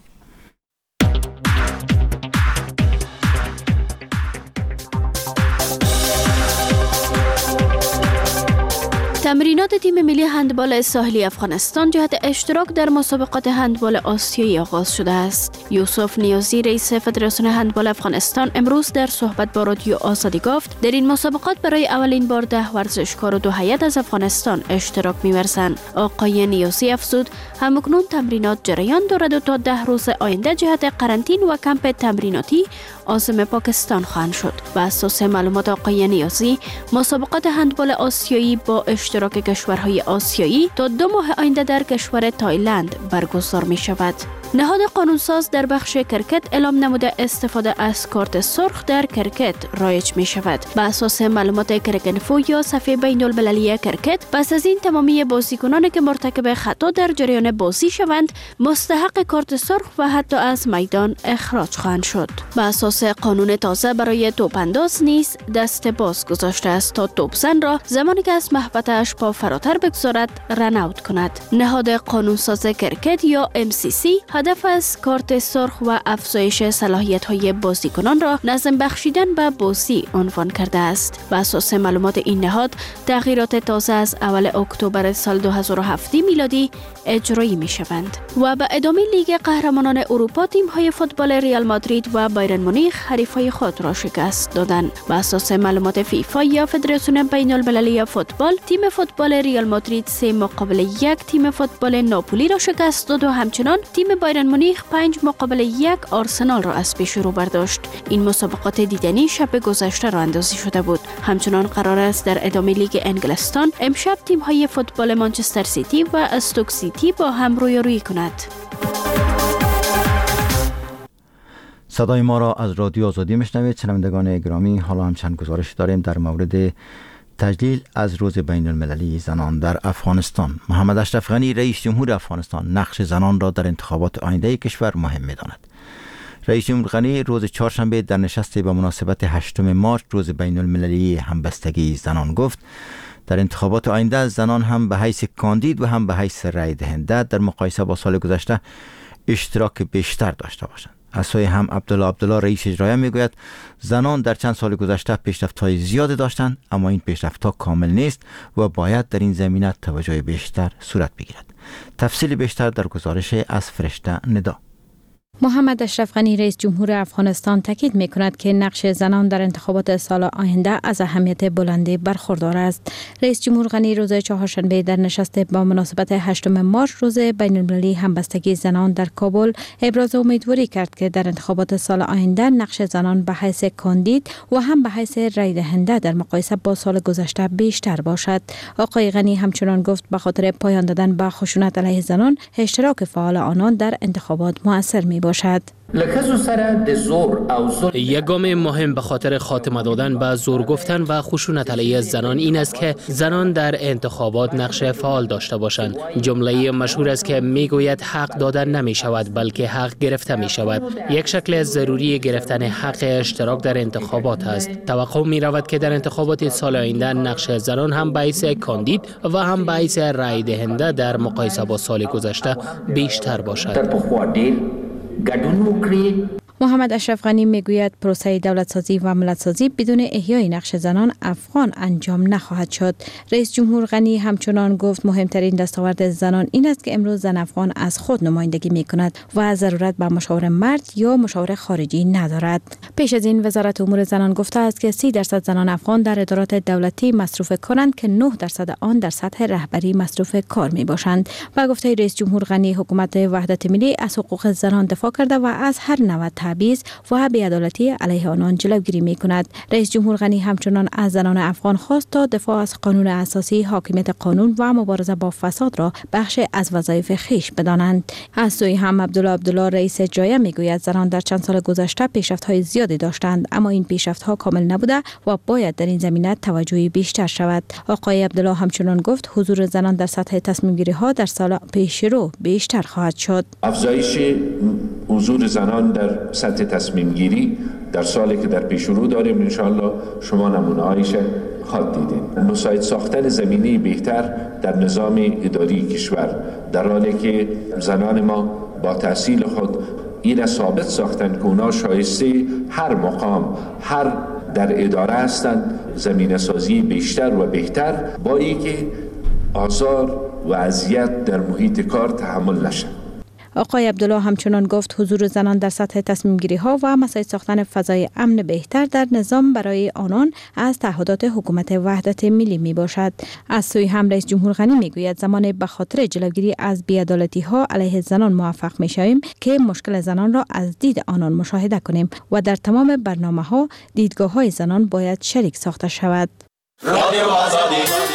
تمرینات تیم ملی هندبال ساحلی افغانستان جهت اشتراک در مسابقات هندبال آسیایی آغاز شده است. یوسف نیازی رئیس فدراسیون هندبال افغانستان امروز در صحبت با رادیو آزادی گفت در این مسابقات برای اولین بار ده ورزشکار و دو هیئت از افغانستان اشتراک می‌ورزند. آقای نیازی افزود همکنون تمرینات جریان دارد و تا ده روز آینده جهت قرنطین و کمپ تمریناتی عازم پاکستان خواهند شد. بر اساس معلومات آقای نیازی مسابقات هندبال آسیایی با اشتراک کشورهای آسیایی تا دو ماه آینده در کشور تایلند برگزار می شود. نهاد قانونساز در بخش کرکت اعلام نموده استفاده از کارت سرخ در کرکت رایج می شود. به اساس معلومات کرکنفو یا صفحه بین المللی کرکت، پس از این تمامی بازیکنان که مرتکب خطا در جریان بازی شوند مستحق کارت سرخ و حتی از میدان اخراج خواهند شد. به اساس قانون تازه برای توپانداز نیز دست باز گذاشته است تا توپزن را زمانی که از محوطه‌اش پا فراتر بگذارد رن اوت کند. نهاد قانونساز کرکت یا ام سی سی هدف از کارت سرخ و افزایش صلاحیت‌های بازیکنان را نظم بخشیدن به بازی عنوان کرده است. بر اساس معلومات این نهاد، تغییرات تازه از اول اکتبر سال دو هزار و هفت میلادی اجرایی می‌شوند. و به ادامه لیگ قهرمانان اروپا، تیم‌های فوتبال ریال مادرید و بایرن مونیخ حریفای خود را شکست دادند. بر اساس معلومات فیفا یا فدراسیون بین المللی فوتبال، تیم فوتبال ریال مادرید سه مقابل یک تیم فوتبال ناپولی را شکست داد و همچنان تیم بایرن مونیخ پنج مقابل یک آرسنال را از پیش رو برداشت. این مسابقات دیدنی شب گذشته راه اندازی شده بود. همچنان قرار است در ادامه لیگ انگلستان امشب تیم‌های فوتبال مانچستر سیتی و استوک سیتی با هم رویارویی کند. صدای ما را از رادیو آزادی میشنوید. شنوندگان گرامی، حالا هم چند گزارش داریم در مورد تجلیل از روز بین المللی زنان در افغانستان. محمد اشرف غنی رئیس جمهور افغانستان نقش زنان را در انتخابات آینده کشور مهم می‌داند. رئیس جمهور غنی روز چهارشنبه در نشستی به مناسبت هشتم مارچ روز بین المللی همبستگی زنان گفت در انتخابات آینده زنان هم به حیث کاندید و هم به حیث رای دهنده در مقایسه با سال گذشته اشتراک بیشتر داشته باشند. از سوی هم عبدالله عبدالله رئیس اجرایی میگوید زنان در چند سال گذشته پیشرفت‌های زیاد داشتند، اما این پیشرفت‌ها کامل نیست و باید در این زمینه توجه بیشتر صورت بگیرد. تفصیل بیشتر در گزارش از فرشته ندا. محمد اشرف غنی رئیس جمهور افغانستان تاکید می‌کند که نقش زنان در انتخابات سال آینده از اهمیت بلندی برخوردار است. رئیس جمهور غنی روز چهارشنبه در نشست با مناسبت هشتم مارچ روز بین‌المللی همبستگی زنان در کابل ابراز امیدواری کرد که در انتخابات سال آینده نقش زنان به حیث کاندید و هم به حیث رای دهنده در مقایسه با سال گذشته بیشتر باشد. آقای غنی همچنان گفت به خاطر پایان دادن به خشونت علیه زنان اشتراک فعال آنان در انتخابات مؤثر می باشد. یک گام مهم به خاطر خاتمه دادن به زور گفتن و خشونت علیه زنان این است که زنان در انتخابات نقش فعال داشته باشند. جمله مشهور است که میگوید حق دادن نمی شود بلکه حق گرفته می شود. یک شکل ضروری گرفتن حق اشتراک در انتخابات است. توقع می رود که در انتخابات سال آینده نقش زنان هم به حیث کاندید و هم به حیث رای دهنده در مقایسه با سال گذشته بیشتر باشد. محمد اشرف غنی میگوید پروسه دولت سازی و ملت سازی بدون احیای نقش زنان افغان انجام نخواهد شد. رئیس جمهور غنی همچنان گفت مهمترین دستاورد زنان این است که امروز زن افغان از خود نمایندگی می کند و ضرورت به مشاور مرد یا مشاور خارجی ندارد. پیش از این وزارت امور زنان گفته است که سی درصد زنان افغان در ادارات دولتی مصروف کنند که نه درصد آن در سطح رهبری مصروف کار می باشند. و گفته رئیس جمهور غنی حکومت وحدت ملی از حقوق زنان دفاع کرده و از هر نوع تبعیض و بی‌عدالتی علیه آنان جلوگیری می کند. رئیس جمهور غنی همچنان از زنان افغان خواست تا دفاع از قانون اساسی، حاکمیت قانون و مبارزه با فساد را بخش از وظایف خویش بدانند. از سوی هم عبدالله عبدالله رئیس اجرایی میگوید زنان در چند سال گذشته پیشرفت‌های زیادی داشتند، اما این پیشرفت‌ها کامل نبوده و باید در این زمینه توجهی بیشتر شود. آقای عبدالله همچنان گفت حضور زنان در سطح تصمیم‌گیری‌ها در سال پیشرو بیشتر خواهد شد. افزایش حضور زنان در سطح تصمیم گیری در سالی که در پیش رو داریم انشاءالله شما نمونه هایش خواهد دیدین. مساعد ساختن زمینی بهتر در نظام اداری کشور در حالی که زنان ما با تحصیل خود این ثابت ساختن که اونا شایسته هر مقام هر در اداره هستند، زمینه سازی بیشتر و بهتر با اینکه آزار و اذیت در محیط کار تحمل نشه. آقای عبدالله همچنان گفت حضور زنان در سطح تصمیم گیری ها و مساعد ساختن فضای امن بهتر در نظام برای آنان از تعهدات حکومت وحدت ملی می باشد. از سوی هم رئیس جمهور غنی می گوید زمان به خاطر جلوگیری از بی‌عدالتی ها علیه زنان موفق می شویم که مشکل زنان را از دید آنان مشاهده کنیم و در تمام برنامه ها دیدگاه های زنان باید شریک ساخته شود. رادیو آزادی.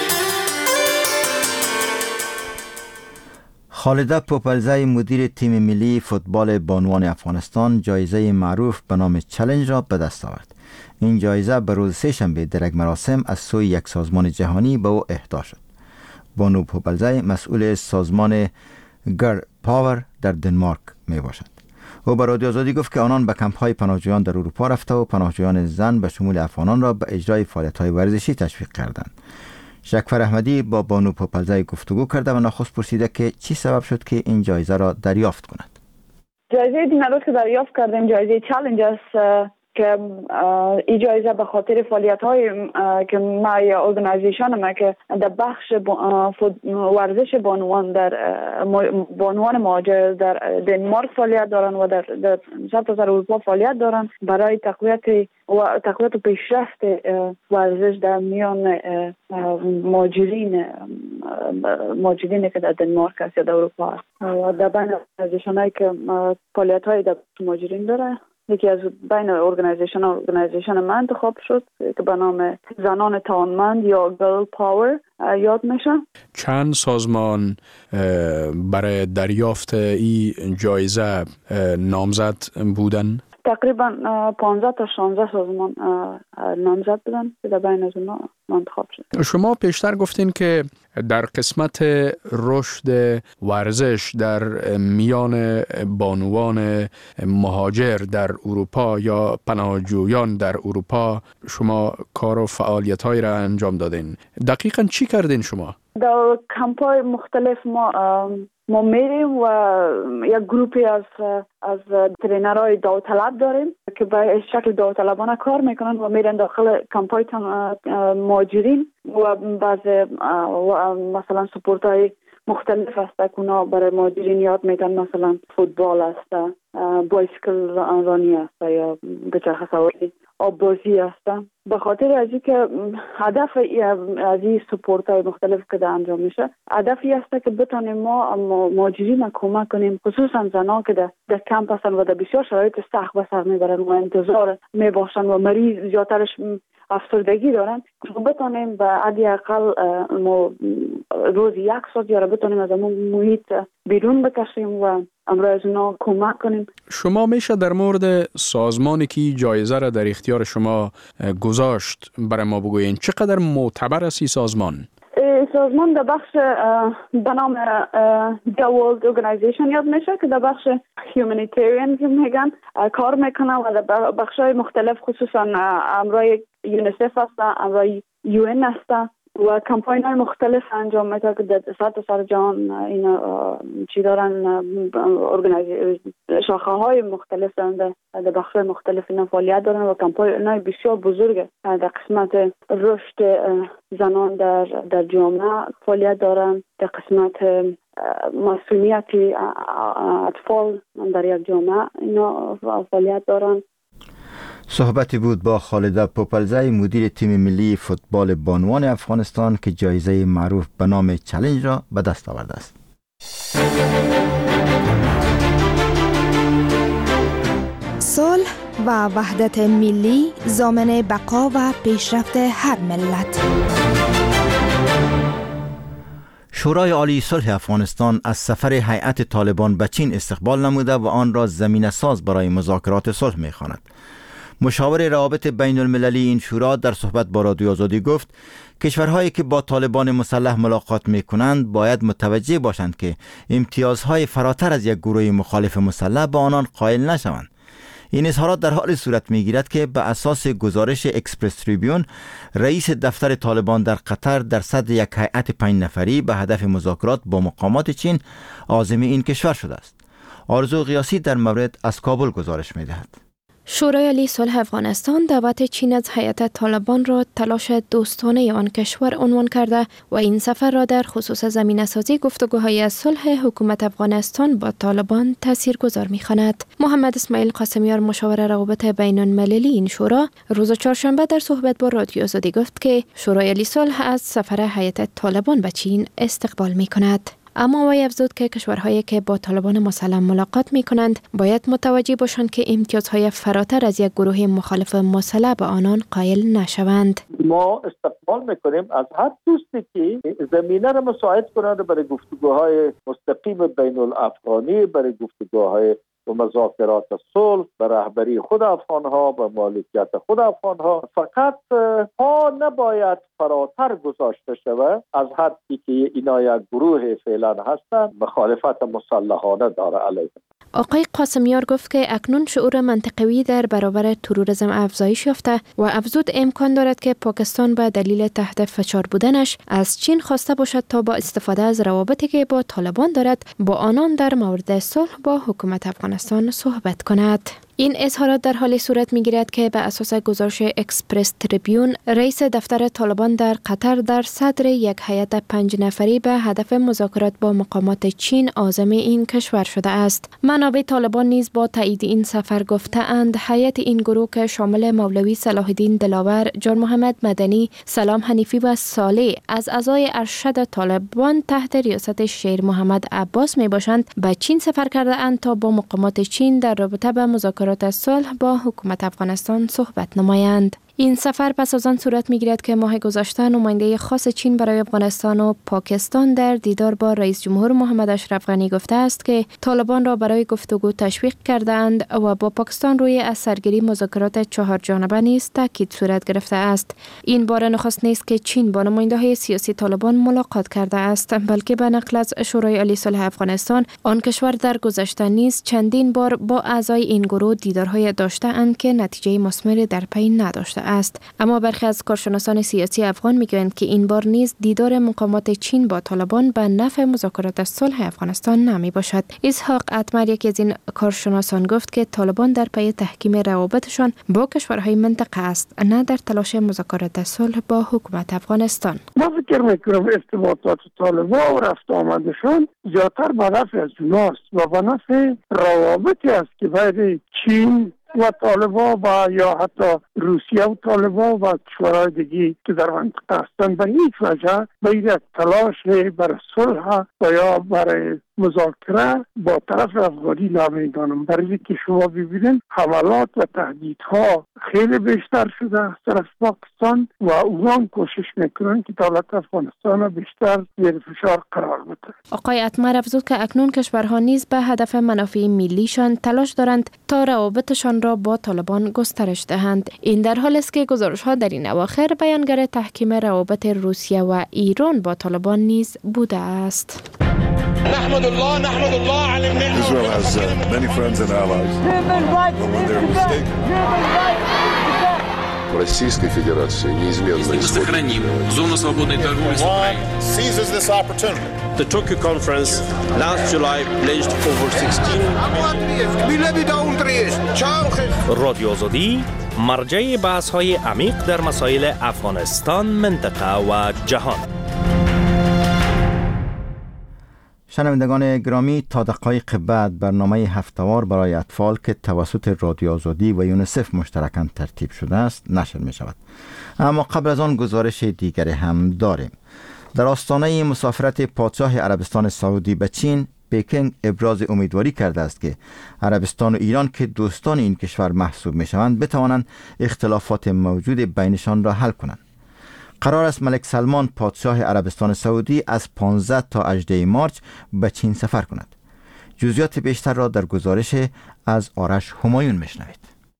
خالده پوپلزی مدیر تیم ملی فوتبال بانوان افغانستان جایزه معروف به نام چالش را به دست آورد. این جایزه به روز سه‌شنبه در یک مراسم از سوی یک سازمان جهانی به او اهدا شد. بانو پوپلزی مسئول سازمان گر پاور در دنمارک می باشد. او به رادیو آزادی گفت که آنان به کمپ‌های پناهجویان در اروپا رفته و پناهجویان زن به شمول افغانان را به اجرای فعالیت‌های ورزشی تشویق کردند. شکفر احمدی با بانو پوپلزی گفتگو کرده و نخست پرسیده که چی سبب شد که این جایزه را دریافت کند. جایزه دینالوت که دریافت کردیم جایزه چالش است که این جایزه به خاطر فعالیت های که ما یا ارگانیزیشن ما که در بخش ورزش بانوان در بانوان مهاجر در دنمارک فعالیت دارن و در در سرتاسر اروپا فعالیت دارن برای تقویت و تقویت و پیشرفت ورزش در میان مهاجرین مهاجرین که در دنمارک است یا در اروپا است و در بین ارگانیزیشنایی که فعالیت های در مهاجرین داره. یکی از بین ارگانیزیشن ارگانیزیشن من انتخاب شد که به نام زنان توانمند یا گرل پاور یاد میشه. چند سازمان برای دریافت این جایزه نامزد بودن؟ تقریبا پانزده تا شانزده سازمان نامزد بودن که در بین از اونها انتخاب شد. شما پیشتر گفتین که در قسمت رشد ورزش در میان بانوان مهاجر در اروپا یا پناهجویان در اروپا شما کار و فعالیت‌هایی را انجام دادین. دقیقاً چی کردین شما؟ در کمپ‌های مختلف ما ما میریم و یک گروپی از از ترینرهای داوطلب داریم که به شکل داوطلبانه کار میکنن و میرن داخل کمپ‌های مهاجرین و بعض مثلا سپورت‌های مختلف است که اونا برای مهاجرین یاد میدن، مثلا فوتبال است، بایسکل رانی است یا دوچرخه سواری، آببازی است. به خاطر از اینکه هدف از این سپورت‌های مختلف که انجام میشه، هدفی است که بتونیم ما مهاجرین کمک کنیم، خصوصا زنان که در, در کمپ هستن و در بسیار شرایط سخت به سر میبرن و انتظار میباشن و مریض زیادترش افسردگی دارن، بتونیم به حدی اقل ما روز یک ساعت یا بتونیم از اون محیط بیرون بکشیم و امروز از اونا کمک کنیم. شما میشه در مورد سازمانی که جایزه را در اختیار شما گذاشت برای ما بگوین چقدر معتبر است این سازمان؟ سازمان در بخش به نام The World Organization یاد میشه که در بخش Humanitarian میگن کار میکنه و در بخش های مختلف خصوصا امرای یونیسف هست، امرای یو این هست و کمپاین های مختلف انجام میده که در سطح سر جهان اینا چی دارن، شاخه های مختلف دارن در بخش مختلف اینا فعالیت دارن و کمپاین های بسیار بزرگ در قسمت رشد زنان در در جامعه فعالیت دارن، در قسمت مسئولیت اطفال در یک جامعه اینا فعالیت دارن. صحبتی بود با خالده پوپلزی، مدیر تیم ملی فوتبال بانوان افغانستان که جایزه معروف به نام چالش را به دست آورده است. صلح و وحدت ملی ضامن بقا و پیشرفت هر ملت. شورای عالی صلح افغانستان از سفر هیئت طالبان به چین استقبال نموده و آن را زمینه ساز برای مذاکرات صلح می‌خواند. مشاور روابط بین المللی این شورا در صحبت با رادیو آزادی گفت کشورهایی که با طالبان مسلح ملاقات می کنند باید متوجه باشند که امتیازهای فراتر از یک گروه مخالف مسلح به آنان قائل نشوند. این اظهارات در حال صورت می گیرد که به اساس گزارش اکسپرس تریبیون رئیس دفتر طالبان در قطر در صدر یک هیئت پنج نفری به هدف مذاکرات با مقامات چین عازم این کشور شده است. آرزو قیاسی در مورد از کابل گزارش می دهد. شورای عالی صلح افغانستان دعوت چین از هیئت طالبان را تلاش دوستانه آن کشور عنوان کرده و این سفر را در خصوص زمینه‌سازی گفتگوهای از صلح حکومت افغانستان با طالبان تاثیرگذار می‌خواند. محمد اسماعیل قاسمیار مشاور روابط بین المللی این شورا روز چهارشنبه در صحبت با رادیو آزادی گفت که شورای عالی صلح از سفر هیئت طالبان به چین استقبال می‌کند. اما وی افزود که کشورهایی که با طالبان مسلح ملاقات می کنند باید متوجه باشند که امتیازهای فراتر از یک گروه مخالف مسلح به آنان قائل نشوند. ما استقبال میکنیم از هر دوستی که زمینه را مساعد کنند برای گفتگوهای مستقیم بین الافغانی، برای گفتگوهای و مذاکرات صلح به رهبری خود افغانها، به مالکیت خود افغانها. فقط پا نباید فراتر گذاشته شود از حدی که اینا یک گروه فعلا هستند مخالفت مسلحانه داره علیه. آقای قاسمیار گفت که اکنون شعور منطقوی در برابر تروریسم افزایش یافته و افزود امکان دارد که پاکستان به دلیل تحت فشار بودنش از چین خواسته باشد تا با استفاده از روابطی که با طالبان دارد با آنان در مورد صلح با حکومت افغانستان صحبت کند. این اظهارات در حالی صورت می‌گیرد که به اساس گزارش اکسپرس تریبیون رئیس دفتر طالبان در قطر در صدر یک هیئت پنج نفری به هدف مذاکرات با مقامات چین عازم این کشور شده است. منابع طالبان نیز با تایید این سفر گفته‌اند هیئت این گروه که شامل مولوی صلاح الدین دلاور، جان محمد مدنی، سلام حنیفی و صالح از اعضای ارشد طالبان تحت ریاست شیر محمد عباس میباشند به چین سفر کرده اند تا با مقامات چین در رابطه با مذاکرات صلح با حکومت افغانستان صحبت نمایند. این سفر پس از آن صورت می‌گیرد که ماه گذشته نماینده خاص چین برای افغانستان و پاکستان در دیدار با رئیس جمهور محمد اشرف غنی گفته است که طالبان را برای گفتگو تشویق کردند و با پاکستان روی از سرگیری مذاکرات چهار جانبه نیز تاکید صورت گرفته است. این بار نخست نیست که چین با نماینده‌های سیاسی طالبان ملاقات کرده است، بلکه به نقل از شورای عالی صلح افغانستان، آن کشور در گذشته نیز چندین بار با اعضای این گروه دیدارهای داشته اند که نتیجه مثمری در پی نداشته است. اما برخی از کارشناسان سیاسی افغان میگویند که این بار نیز دیدار مقامات چین با طالبان به نفع مذاکرات صلح افغانستان نمی باشد. اسحاق اتمر، یکی از این کارشناسان، گفت که طالبان در پی تحکیم روابطشان با کشورهای منطقه است، نه در تلاش مذاکرات صلح با حکومت افغانستان. ما فکر میکنم ارتباطات طالبان و رفت آمدشان زیادتر به نفع از اوناست و به نفع روابطی است که بین چین و طالبان و یا حتی روسیه و طالبان و کشورهای دیگه که در منطقه هستند به هیچ وجه باید تلاش برای صلح و یا برای مذاکره با طرف افغانی نمیدانم. برای که شما ببینید حملات و تهدیدها خیلی بیشتر شده از طرف پاکستان و اونان کوشش میکنن که دولت افغانستان را بیشتر زیر فشار قرار بده. آقای اتمر افزود که اکنون کشورها نیز به هدف منافع ملیشان تلاش دارند تا روابطشان را با طالبان گسترش دهند. این در حالی است که گزارش‌ها در این اواخر بیانگر تحکیم روابط روسیه و ایران با طالبان نیز بوده است. نحمد الله نحمد الله على النعمة. Israel has uh, many friends and allies. But when they're mistaken. Российской Федерации неизменно сохраним зону свободной торговли с Украиной. Seizes this opportunity. The Tokyo conference last July pledged over sixteen. رادیو آزادی مرجع بحث‌های عمیق در مسائل افغانستان، منطقه و جهان. شنوندگان گرامی، تا دقایق بعد برنامه هفته‌وار برای اطفال که توسط رادیو آزادی و یونیسف مشترکاً ترتیب شده است نشر می شود. اما قبل از آن گزارش دیگری هم داریم. در آستانه مسافرت پادشاه عربستان سعودی به چین، پکینگ ابراز امیدواری کرده است که عربستان و ایران که دوستان این کشور محسوب می شوند بتوانند اختلافات موجود بینشان را حل کنند. قرار است ملک سلمان پادشاه عربستان سعودی از پانزده تا هجده مارس به چین سفر کند. جزئیات بیشتر را در گزارش از آرش همایون میشنوید.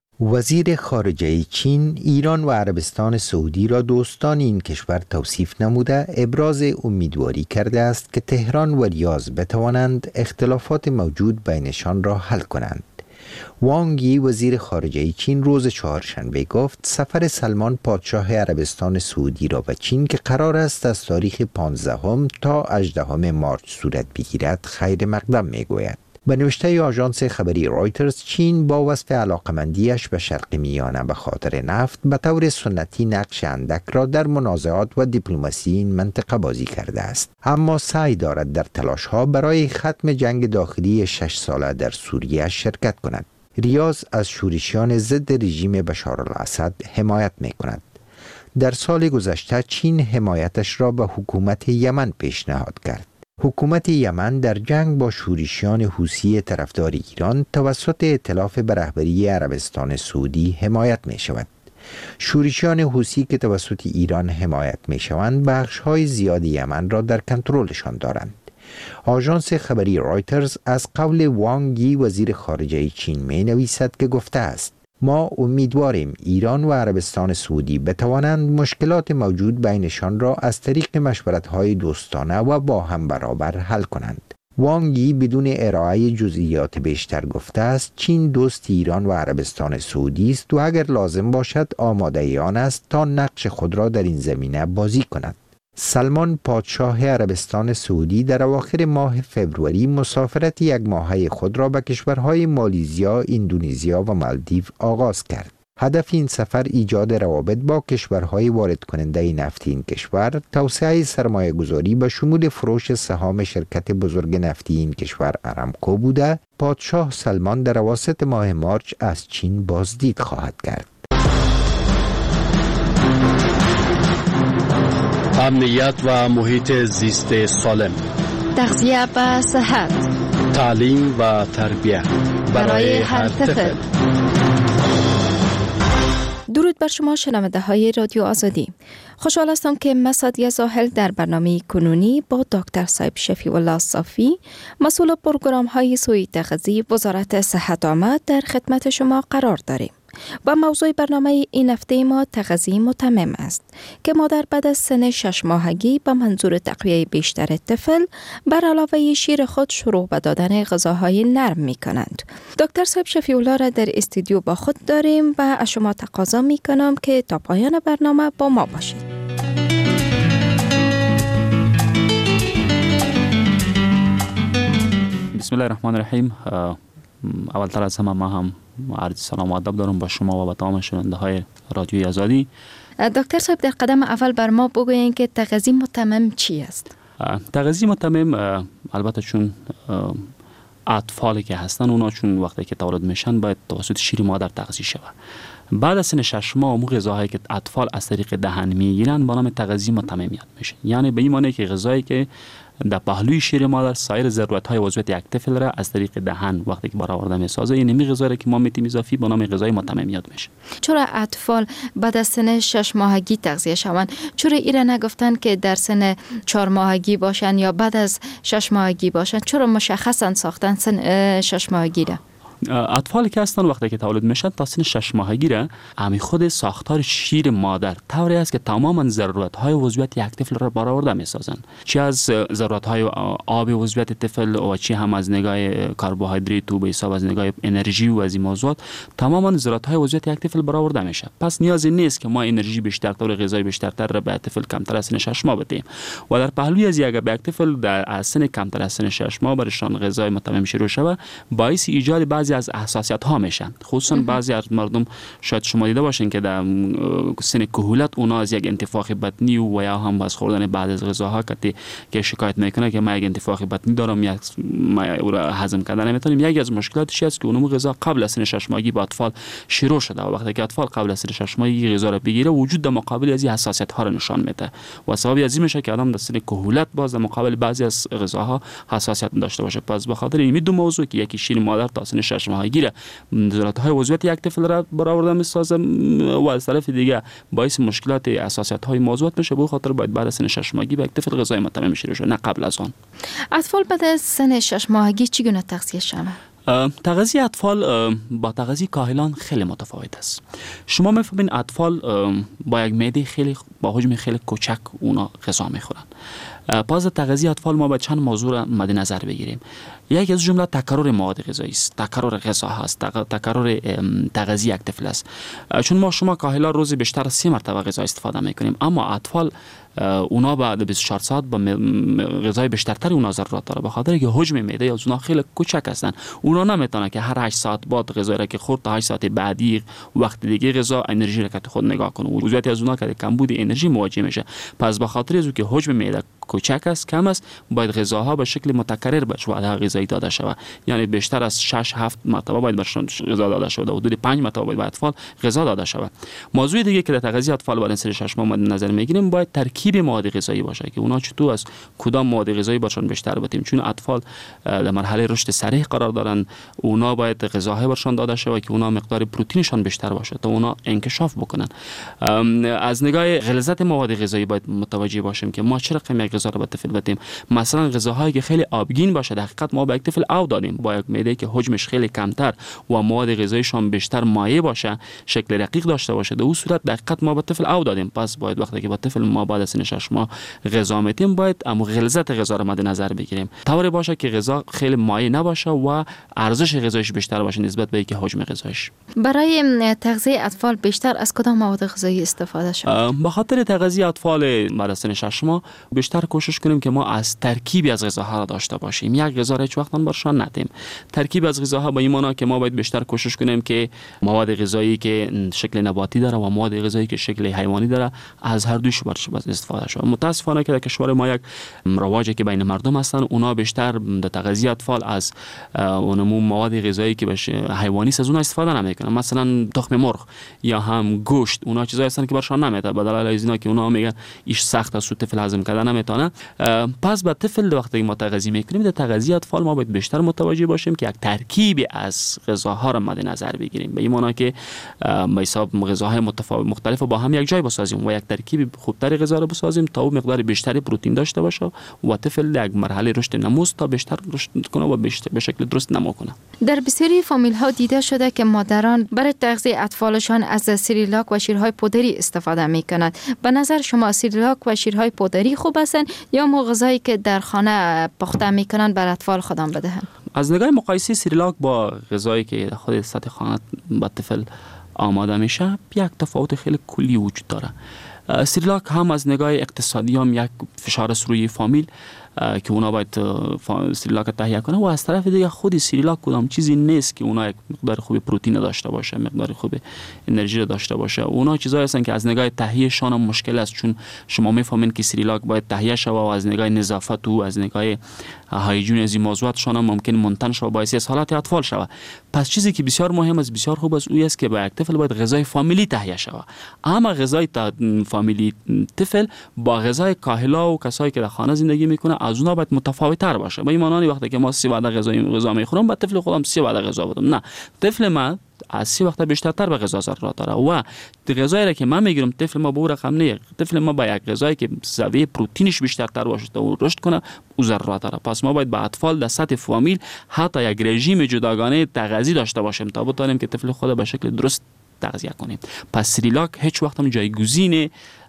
وزیر خارجه چین، ایران و عربستان سعودی را دوستان این کشور توصیف نموده ابراز امیدواری کرده است که تهران و ریاض بتوانند اختلافات موجود بینشان را حل کنند. وانگ یی وزیر خارجه چین روز چهارشنبه گفت سفر سلمان پادشاه عربستان سعودی را به چین که قرار است از تاریخ پانزدهم تا هجدهم مارس صورت بگیرد خیر مقدم میگوید. به نوشته آژانس خبری رایترز، چین با وصف علاقمندیش به شرق میانه به خاطر نفت به طور سنتی نقش اندک را در منازعات و دیپلماسی این منطقه بازی کرده است، اما سعی دارد در تلاش‌ها برای ختم جنگ داخلی شش ساله در سوریه شرکت کند. ریاض از شورشیان ضد رژیم بشار الاسد حمایت می‌کند. در سال گذشته چین حمایتش را به حکومت یمن پیشنهاد کرد. حکومت یمن در جنگ با شورشیان حوثی طرفدار ایران توسط ائتلاف به رهبری عربستان سعودی حمایت می شود. شورشیان حوثی که توسط ایران حمایت می شوند بخش‌های زیاد یمن را در کنترلشان دارند. آژانس خبری رایترز از قول وانگ یی وزیر خارجه چین می نویسد که گفته است ما امیدواریم ایران و عربستان سعودی بتوانند مشکلات موجود بینشان را از طریق مشورت‌های دوستانه و با هم برابر حل کنند. وانگ یی بدون ارائه جزئیات بیشتر گفته است چین دوست ایران و عربستان سعودی است و اگر لازم باشد آماده آن است تا نقش خود را در این زمینه بازی کند. سلمان پادشاه عربستان سعودی در اواخر ماه فوریه مسافرت یک ماهه خود را به کشورهای مالیزیا، اندونزیا و مالدیو آغاز کرد. هدف این سفر ایجاد روابط با کشورهای وارد کننده نفت این کشور، توسعه سرمایه گذاری به شمول فروش سهام شرکت بزرگ نفتی این کشور ارامکو بوده. پادشاه سلمان در اواسط ماه مارس از چین بازدید خواهد کرد. امنیت و محیط زیست سالم، تغذیه و صحت، تعلیم و تربیت برای هر طفل. درود بر شما شنونده های رادیو آزادی. خوشحال هستم که مسعد زاهل در برنامه کنونی با دکتر صاحب شفیع الله صافی، مسئول پروگرام های سوی تغذیه وزارت صحت عامه، در خدمت شما قرار داریم. و موضوع برنامه این هفته ما تغذیه متمم است که مادر بعد از سن شش ماهگی به منظور تقویه بیشتر طفل بر علاوه شیر خود شروع به دادن غذاهای نرم می کنند. دکتر صاحب شفیع الله را در استودیو با خود داریم و از شما تقاضا می کنم که تا پایان برنامه با ما باشید. بسم الله الرحمن الرحیم. اولتر از همه ما هم عرض سلام و ادب دارم با شما و با تمام شنونده های رادیوی آزادی. دکتر صاحب در قدم اول بر ما بگویین که تغذیه متمم چی است؟ تغذیه متمم البته چون اطفالی که هستن اونا چون وقتی که تولد میشن باید توسط شیر مادر تغذیه شود. بعد از سن شش ماه اون غذاهایی که اطفال از طریق دهن میگیرن با نام تغذیه متممیت میشه. یعنی به این معنی که غذایی که در پهلوی شیر مادر سایر ضرورت‌های عضویت یک طفل را از طریق دهن وقتی که برآورده می‌سازه، این نمی غذایی که ما میتیم اضافی با نام غذای متممیت میشه. چرا اطفال بعد از سن شش ماهگی تغذیه شوند؟ چرا ایرا نگفتن که در سن چهار ماهگی باشن یا بعد از شش ماهگی باشن؟ چرا مشخصا ساختن سن شش ماهگی را؟ اطفالی که هستن وقتی که تولد میشن تا سن شش ماهگی را امی خود ساختار شیر مادر طوری است که تماما ضرورت‌های عضویت یک طفل را برآورده می‌سازن، چه از ضرورت‌های آب عضویت طفل و چه هم از نگاه کربوهیدرات و به حساب از نگاه انرژی و از این موضوعات تماما ضرورت‌های عضویت یک طفل برآورده میشه. پس نیازی نیست که ما انرژی بیشتر طور غذای بیشترتر را به طفل کمتر از سن شش ماه بدیم و در پهلوی از یک یک طفل در از سن کمتر از سن شش ماه برشان غذای متمم شروع شود باعث ایجاد بعضی از حساسیت ها میشن. خصوصا بعضی از مردم شاید شما دیده باشین که در سن کهولت اونا از یک انتفاخ بطنی و یا هم باز خوردن بعد از غذاها که که شکایت میکنه که ما یک انتفاخ بطنی دارم یا ما او را هضم کردن نمیتونیم. یکی از مشکلاتش است که اونم غذا قبل از سن شش ماهگی با اطفال شروع شده و وقتی که اطفال قبل از سن شش ماهگی غذا را بگیره وجود در مقابل از این حساسیت ها را نشان میده و سبب از این میشه که آدم در سن کهولت باز در مقابل بعضی از غذاها حساسیت داشته باشه. پس به خاطر این دو موضوع که یکی شیر مادر تا سن شش ماهگی ضرورت‌های عضویت یک طفل را برآورده می‌سازه و از طرف دیگه باعث مشکلات اساسیت‌های موضوعات میشه. به خاطر باید بعد از سن شش ماهگی به یک طفل غذای متمم شروع شه، نه قبل از آن. اطفال بعد از سن شش ماهگی چگونه تغذیه شوند؟ تغذیه اطفال با تغذیه کاهلان خیلی متفاوت است. شما می‌فهمین اطفال با یک معده خیلی با حجم خیلی کوچک اونا غذا می‌خورن. پس تغذیه اطفال ما باید چند موضوع را مد نظر بگیریم. یکی از جمله تکرار مواد غذایی است، تکرار غذا هست، تکرار تغذیه یک طفل است. چون ما شما کاهلا روزی بیشتر از سه مرتبه غذا استفاده میکنیم، اما اطفال اونا بعد بیست و چهار ساعت با غذای بیشترتر اونا ضرورت داره، به خاطر که حجم معده از اونا خیلی کوچک هستن. اونا نمیتونه که هر هشت ساعت بعد غذا را که خورد تا هشت ساعت بعدی وقت دیگه غذا انرژی را که خود نگاه کنه. وضعیت از اونا که کمبود انرژی مواجه میشه. پس به خاطر از که حجم معده کوچک است، کم است، باید غذاها به شکل متکرر به وعده غذایی داده شود. یعنی بیشتر از شش هفت مرتبه باید برشون غذا داده شود، حدود پنج مرتبه باید به اطفال غذا داده شود. موضوع دیگه که در تغذیه اطفال بعد از سن شش ماه مد نظر میگیریم باید ترکیب مواد غذایی باشه که اونا چطور از کدام مواد غذایی برشون بیشتر بدیم. چون اطفال در مرحله رشد سریع قرار دارن، اونا باید غذاهای برشون داده شود که اونا مقدار پروتئینشون بیشتر باشه تا اونا انکشاف بکنن. از نگاه غلظت مواد غذایی باید متوجه باشیم که ما چه رقم غذا رو به طفل بدیم. مثلا غذاهایی که خیلی آبگین باشه، در حقیقت ما به یک طفل آب دادیم. با یک معده که حجمش خیلی کمتر و مواد غذاییشان بیشتر مایع باشه، شکل رقیق داشته باشه، در اون صورت در حقیقت ما به طفل آب دادیم. پس باید وقتی که با طفل ما بعد از سن شش ماه غذا میدیم باید اما غلظت غذا رو مد نظر بگیریم، طوری باشه که غذا خیلی مایع نباشه و ارزش غذایش بیشتر باشه نسبت به اینکه حجم غذایش. برای تغذیه اطفال بیشتر از کدام مواد غذایی استفاده شود؟ به خاطر تغذیه اطفال بعد از سن شش ماه بیشتر کوشش کنیم که ما از ترکیبی از غذاها را داشته باشیم. یک غذا را هیچ وقت برشان ندیم. ترکیب از غذاها با این معنی که ما باید بیشتر کوشش کنیم که مواد غذایی که شکل نباتی داره و مواد غذایی که شکل حیوانی داره از هر دوش برش استفاده شود. متاسفانه که در کشور ما یک رواجی که بین مردم هستن، اونا بیشتر در تغذیه اطفال از اونمو مواد غذایی که بهش حیوانی از اون استفاده نمیکنن. مثلا تخم مرغ یا هم گوشت، اونا چیزایی هستن که برشان نمیاد. به دلیل از اینا که اونا میگن ایش سخت است، طفل هضم کردن نمیتونه. میکنه. پس به طفل وقتی ما تغذیه میکنیم، در تغذیه اطفال ما باید بیشتر متوجه باشیم که یک ترکیبی از غذاها را مد نظر بگیریم، به این معنی که به حساب غذاهای متفاوت مختلف با هم یک جای بسازیم و یک ترکیب خوبتر غذا را بسازیم تا او مقدار بیشتری پروتئین داشته باشه و طفل یک مرحله رشد نموست تا بیشتر رشد کنه و به شکل درست نمو کنه. در بسیاری فامیل ها دیده شده که مادران برای تغذیه اطفالشان از سریلاک و شیرهای پودری استفاده می کنند. به نظر شما سریلاک و شیرهای پودری خوب هستند یا ما غذایی که در خانه پخته می کنند بر اطفال خودم بدهند؟ از نگاه مقایسه سریلاک با غذایی که خود سطح خانه با طفل آماده میشه یک تفاوت خیلی کلی وجود داره. سریلاک هم از نگاه اقتصادی هم یک فشار است روی فامیل که اونا باید سریلاک تهیه کنه و از طرف دیگه خود سریلاک کدام چیزی نیست که اونا یک مقدار خوب پروتئین داشته باشه، مقدار خوب انرژی داشته باشه. اونا چیزایی هستن که از نگاه تهیه شان هم مشکل است، چون شما میفهمین که سریلاک باید تهیه شود و از نگاه نظافت و از نگاه هایجین از این موضوعات شان هم ممکن منتن شود باعث از حالت اطفال شود. پس چیزی که بسیار مهم است، بسیار خوب است، او است که با یک طفل باید غذای فامیلی تهیه شود. اما غذای فامیلی طفل با غذای کاهلا و کسایی که در خانه زندگی میکنه از اونها باید متفاوت تر باشه. به این معنی وقتی که ما سه وعده غذا غذا میخورم، با طفل خودم سه وعده غذا بدم. نه، طفل من از سه وقت بیشتر به غذا ضرورت داره و غذایی را که من میگیرم طفل ما به اون رقم نه. طفل ما با یک غذایی که زاویه پروتئینش بیشتر تر باشه و رشد کنه او ضرورت داره. پس ما باید با اطفال در سطح فامیل حتی یک رژیم جداگانه تغذیه داشته باشیم تا بتونیم که طفل خود به شکل درست تغذیه کنیم. پس سریلاک هیچ وقت هم جایگزین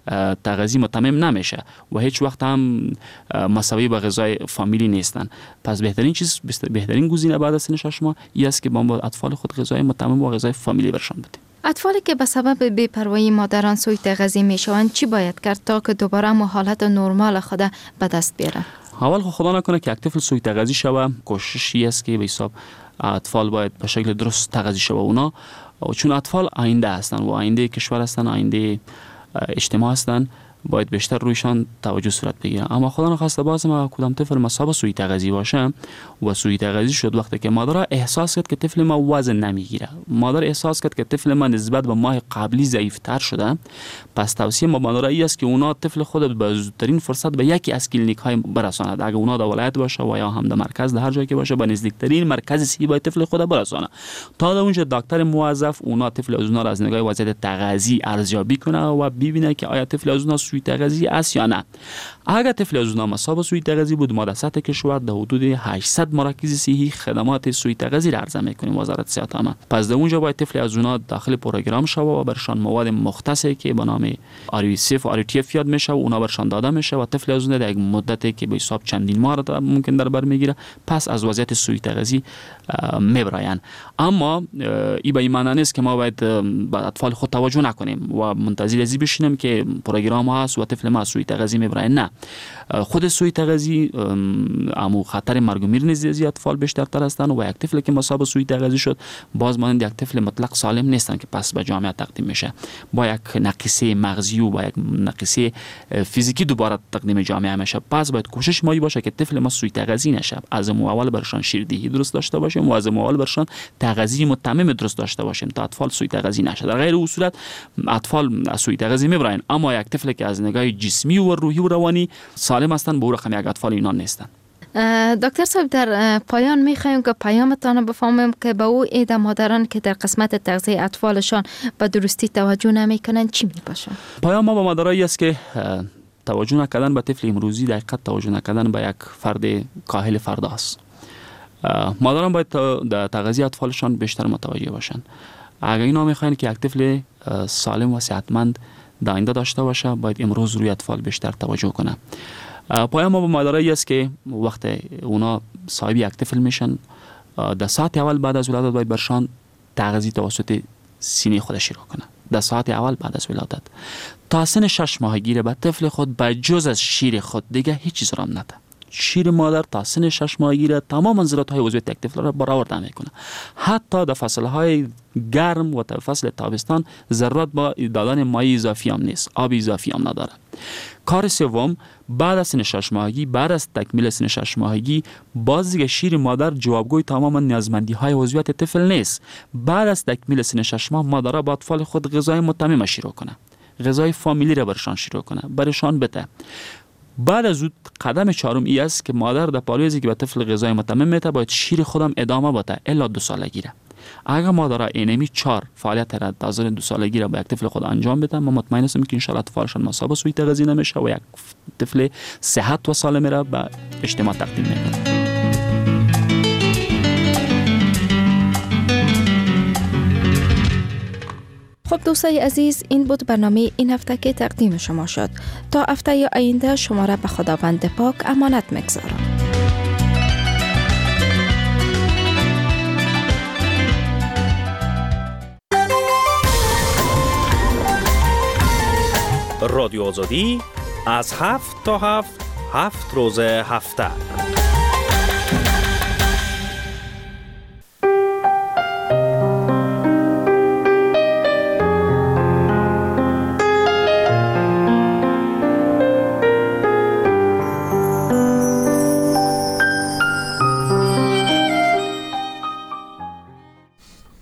تغذیه متمم نمیشه و هیچ وقت هم مساوی با غذای فامیلی نیستن. پس بهترین چیز، بهترین گزینه بعد از سن شش ماه این است که ما با اطفال خود غذای متمم و غذای فامیلی برشان بدیم. اطفالی که به سبب بی‌پروایی مادران سوی تغذیه میشوند چی باید کرد تا که دوباره ما حالت نرمال خود به دست بیارن؟ اول خدا نکنه که یک طفل سوی تغذیه شوه، کوششی است که به حساب اطفال باید به شکل درست تغذیه شوه اونا، چون اطفال آینده هستن و آینده کشور هستن، آینده اجتماع هستن، باید بیشتر رویشان توجه صورت بگیره. اما خدا نخواسته باز ما کدام طفل مصاب سوی تغذیه باشه و سوی تغذیه شد وقتی که مادر احساس کرد که طفل ما وزن نمیگیره، مادر احساس کرد که طفل ما نسبت به ماه قبلی ضعیف‌تر شده، پس توصیه ما مادر ای است که اونا طفل خود به زودترین فرصت به یکی از کلینیک های برساند. اگه اونا در ولایت باشه و یا هم در مرکز، در هر جایی که باشه، به نزدیکترین مرکز صحی باید طفل خود برسانه تا در اونجا دکتر موظف اونا طفل از اونا را از نگاه وضعیت تغذیه ارزیابی کنه و ببینه که آیا طفل از اونا سوی تغذیه است یا نه. اگر طفل از اونا مصاب سوی تغذیه بود، ما در سطح کشور در حدود هشتصد مراکز صحی خدمات سوی تغذیه را عرضه میکنیم وزارت صحت عامه. پس در اونجا باید طفل از اونا داخل پروگرام شوه و برشان مواد مختصی که به نام آر وی سی اف و آر تی اف یاد میشه و اونا برشان داده میشه و طفل از اون در یک مدتی که به حساب چندین ماه را ممکن در بر میگیره پس از وضعیت سوی تغذیه میبراین. اما این به این معنی نیست که ما باید به اطفال خود توجه نکنیم و منتظر ازی بشینیم که پروگرام هست و طفل ما سوی تغذیه میبراین. نه، خود سوی تغذیه امو خطر مرگ و میر نزد اطفال بیشتر تر هستند و یک طفل که مصاب سوی تغذیه شد باز مانند یک طفل مطلق سالم نیستن که پس به جامعه تقدیم میشه، با یک نقصه مغزی و با یک نقصه فیزیکی دوباره تقدیم جامعه میشه. پس باید کوشش ما باشه که طفل ما سوی تغذیه نشه، از اول برشان شیردهی درست داشته باشیم و از اول برشان تغذیه متمم درست داشته باشیم تا اطفال سوی تغذیه نشه. در غیر اون صورت اطفال از سوی تغذیه میبرن، اما یک طفل که از نگاه جسمی و روحی و روانی سالم هستند به رقم یک اطفال اینا نیستن. دکتر صاحب، در پایان میخوایم که پیامتان بفهمیم که به او عید مادران که در قسمت تغذیه اطفالشان به درستی توجه نمیکنن چی میباشه؟ پیام ما به مادرایی است که توجه نکردن به طفل امروزی در حقیقت توجه نکردن به یک فرد کاهل فرد است. مادران باید در تغذیه اطفالشان بیشتر متوجه باشند. اگر اینا میخواین که یک طفل سالم و صحتمند در آینده داشته باشه باید امروز روی اطفال بیشتر توجه کنه. پایان ما به مادرایی است که وقتی اونا صاحب یک طفل میشن در ساعت اول بعد از ولادت باید برشان تغذیه توسط سینه خود شروع کنه. در ساعت اول بعد از ولادت تا سن شش ماهگی به طفل خود به جز از شیر خود دیگه هیچ چیز را نده. شیر مادر تا سن شش ماهگی را تمام منظرات های عضویت یک طفل را برآورده میکنه. حتی در فصل های گرم و در فصل تابستان ضرورت با دادن مایع اضافی هم نیست، آب اضافی هم نداره. کار سوم، بعد از سن شش ماهگی، بعد از تکمیل سن شش ماهگی باز دیگه شیر مادر جوابگوی تمام نیازمندی های عضویت طفل نیست. بعد از تکمیل سن شش ماه مادر با اطفال خود غذای متمم شروع کنه، غذای فامیلی را برشان شروع کنه، برشان بده. بعد از اون قدم چهارم ای است که مادر در پالویزی که به طفل غذای متمم میته باید شیر خودم ادامه بده الا دو سالگی را. اگر مادر اینمی چهار فعالیت را تا دو سالگی را با یک طفل خود انجام بده، ما مطمئن هستیم که ان شاء الله طفلشان مصاب سوی تغذیه نمیشه و یک طفل صحت و سالم را به اجتماع تقدیم میکنه. خب دوستای عزیز، این بود برنامه این هفته که تقدیم شما شد. تا هفته یا آینده شما را به خداوند پاک امانت می‌گذارم. رادیو آزادی از هفت تا هفت هفت روز هفته